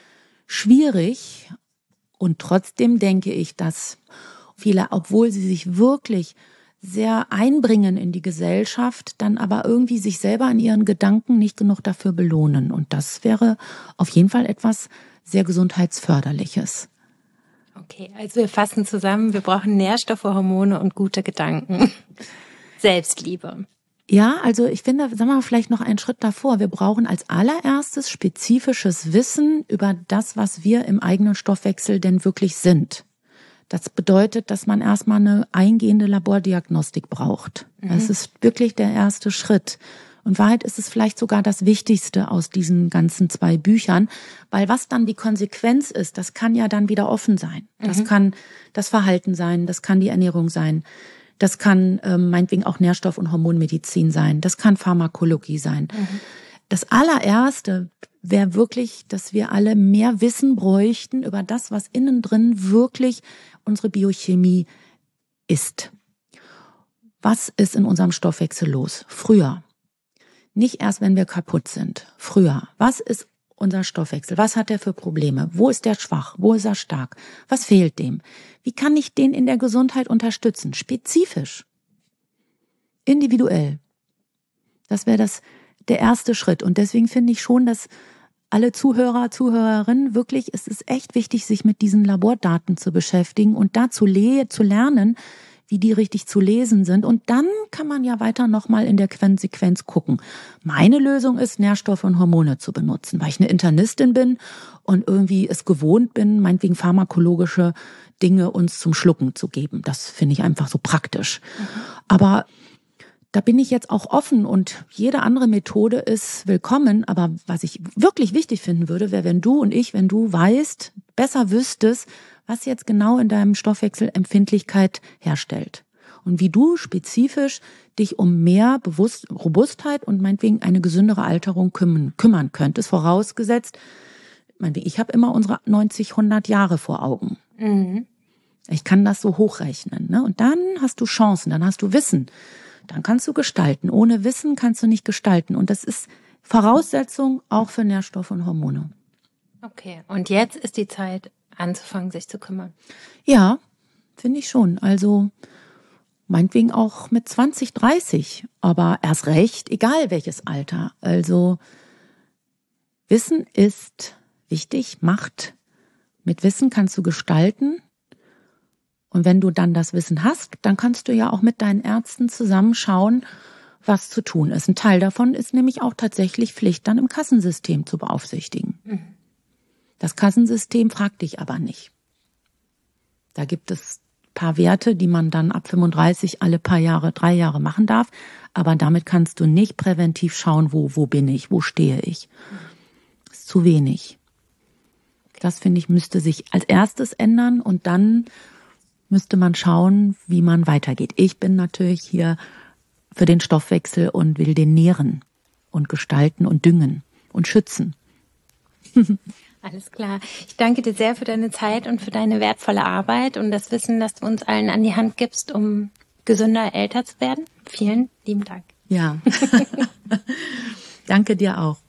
B: schwierig und trotzdem denke ich, dass viele, obwohl sie sich wirklich sehr einbringen in die Gesellschaft, dann aber irgendwie sich selber in ihren Gedanken nicht genug dafür belohnen und das wäre auf jeden Fall etwas sehr Gesundheitsförderliches.
A: Okay, also wir fassen zusammen, wir brauchen Nährstoffe, Hormone und gute Gedanken. Selbstliebe.
B: Ja, also ich finde, sagen wir mal vielleicht noch einen Schritt davor. Wir brauchen als allererstes spezifisches Wissen über das, was wir im eigenen Stoffwechsel denn wirklich sind. Das bedeutet, dass man erstmal eine eingehende Labordiagnostik braucht. Mhm. Das ist wirklich der erste Schritt. Und Wahrheit ist es vielleicht sogar das Wichtigste aus diesen ganzen zwei Büchern, weil was dann die Konsequenz ist, das kann ja dann wieder offen sein. Das mhm. kann das Verhalten sein, das kann die Ernährung sein, das kann ähm, meinetwegen auch Nährstoff- und Hormonmedizin sein, das kann Pharmakologie sein. Mhm. Das allererste wäre wirklich, dass wir alle mehr Wissen bräuchten über das, was innen drin wirklich unsere Biochemie ist. Was ist in unserem Stoffwechsel los? Früher. Nicht erst, wenn wir kaputt sind. Früher. Was ist unser Stoffwechsel? Was hat er für Probleme? Wo ist der schwach? Wo ist er stark? Was fehlt dem? Wie kann ich den in der Gesundheit unterstützen? Spezifisch. Individuell. Das wäre das, der erste Schritt. Und deswegen finde ich schon, dass alle Zuhörer, Zuhörerinnen wirklich, es ist echt wichtig, sich mit diesen Labordaten zu beschäftigen und da zu, le- zu lernen, wie die richtig zu lesen sind. Und dann kann man ja weiter nochmal in der Konsequenz gucken. Meine Lösung ist, Nährstoffe und Hormone zu benutzen, weil ich eine Internistin bin und irgendwie es gewohnt bin, meinetwegen pharmakologische Dinge uns zum Schlucken zu geben. Das finde ich einfach so praktisch. Mhm. Aber da bin ich jetzt auch offen und jede andere Methode ist willkommen. Aber was ich wirklich wichtig finden würde, wäre, wenn du und ich, wenn du weißt, besser wüsstest, was jetzt genau in deinem Stoffwechsel Empfindlichkeit herstellt. Und wie du spezifisch dich um mehr Bewusst- Robustheit und meinetwegen eine gesündere Alterung kümmern, kümmern könntest. Vorausgesetzt, meinetwegen, ich habe immer unsere neunzig, hundert Jahre vor Augen. Mhm. Ich kann das so hochrechnen, ne? Und dann hast du Chancen, dann hast du Wissen. Dann kannst du gestalten. Ohne Wissen kannst du nicht gestalten. Und das ist Voraussetzung auch für Nährstoffe und Hormone.
A: Okay, und jetzt ist die Zeit, anzufangen, sich zu kümmern.
B: Ja, finde ich schon. Also meinetwegen auch mit zwanzig, dreißig, aber erst recht, egal welches Alter. Also Wissen ist wichtig, Macht. Mit Wissen kannst du gestalten. Und wenn du dann das Wissen hast, dann kannst du ja auch mit deinen Ärzten zusammenschauen, was zu tun ist. Ein Teil davon ist nämlich auch tatsächlich Pflicht, dann im Kassensystem zu beaufsichtigen. Mhm. Das Kassensystem fragt dich aber nicht. Da gibt es ein paar Werte, die man dann ab fünfunddreißig alle paar Jahre, drei Jahre machen darf. Aber damit kannst du nicht präventiv schauen, wo, wo bin ich, wo stehe ich. Das ist zu wenig. Das, finde ich, müsste sich als erstes ändern und dann müsste man schauen, wie man weitergeht. Ich bin natürlich hier für den Stoffwechsel und will den nähren und gestalten und düngen und schützen.
A: Alles klar. Ich danke dir sehr für deine Zeit und für deine wertvolle Arbeit und das Wissen, das du uns allen an die Hand gibst, um gesünder älter zu werden. Vielen lieben Dank.
B: Ja. Danke dir auch.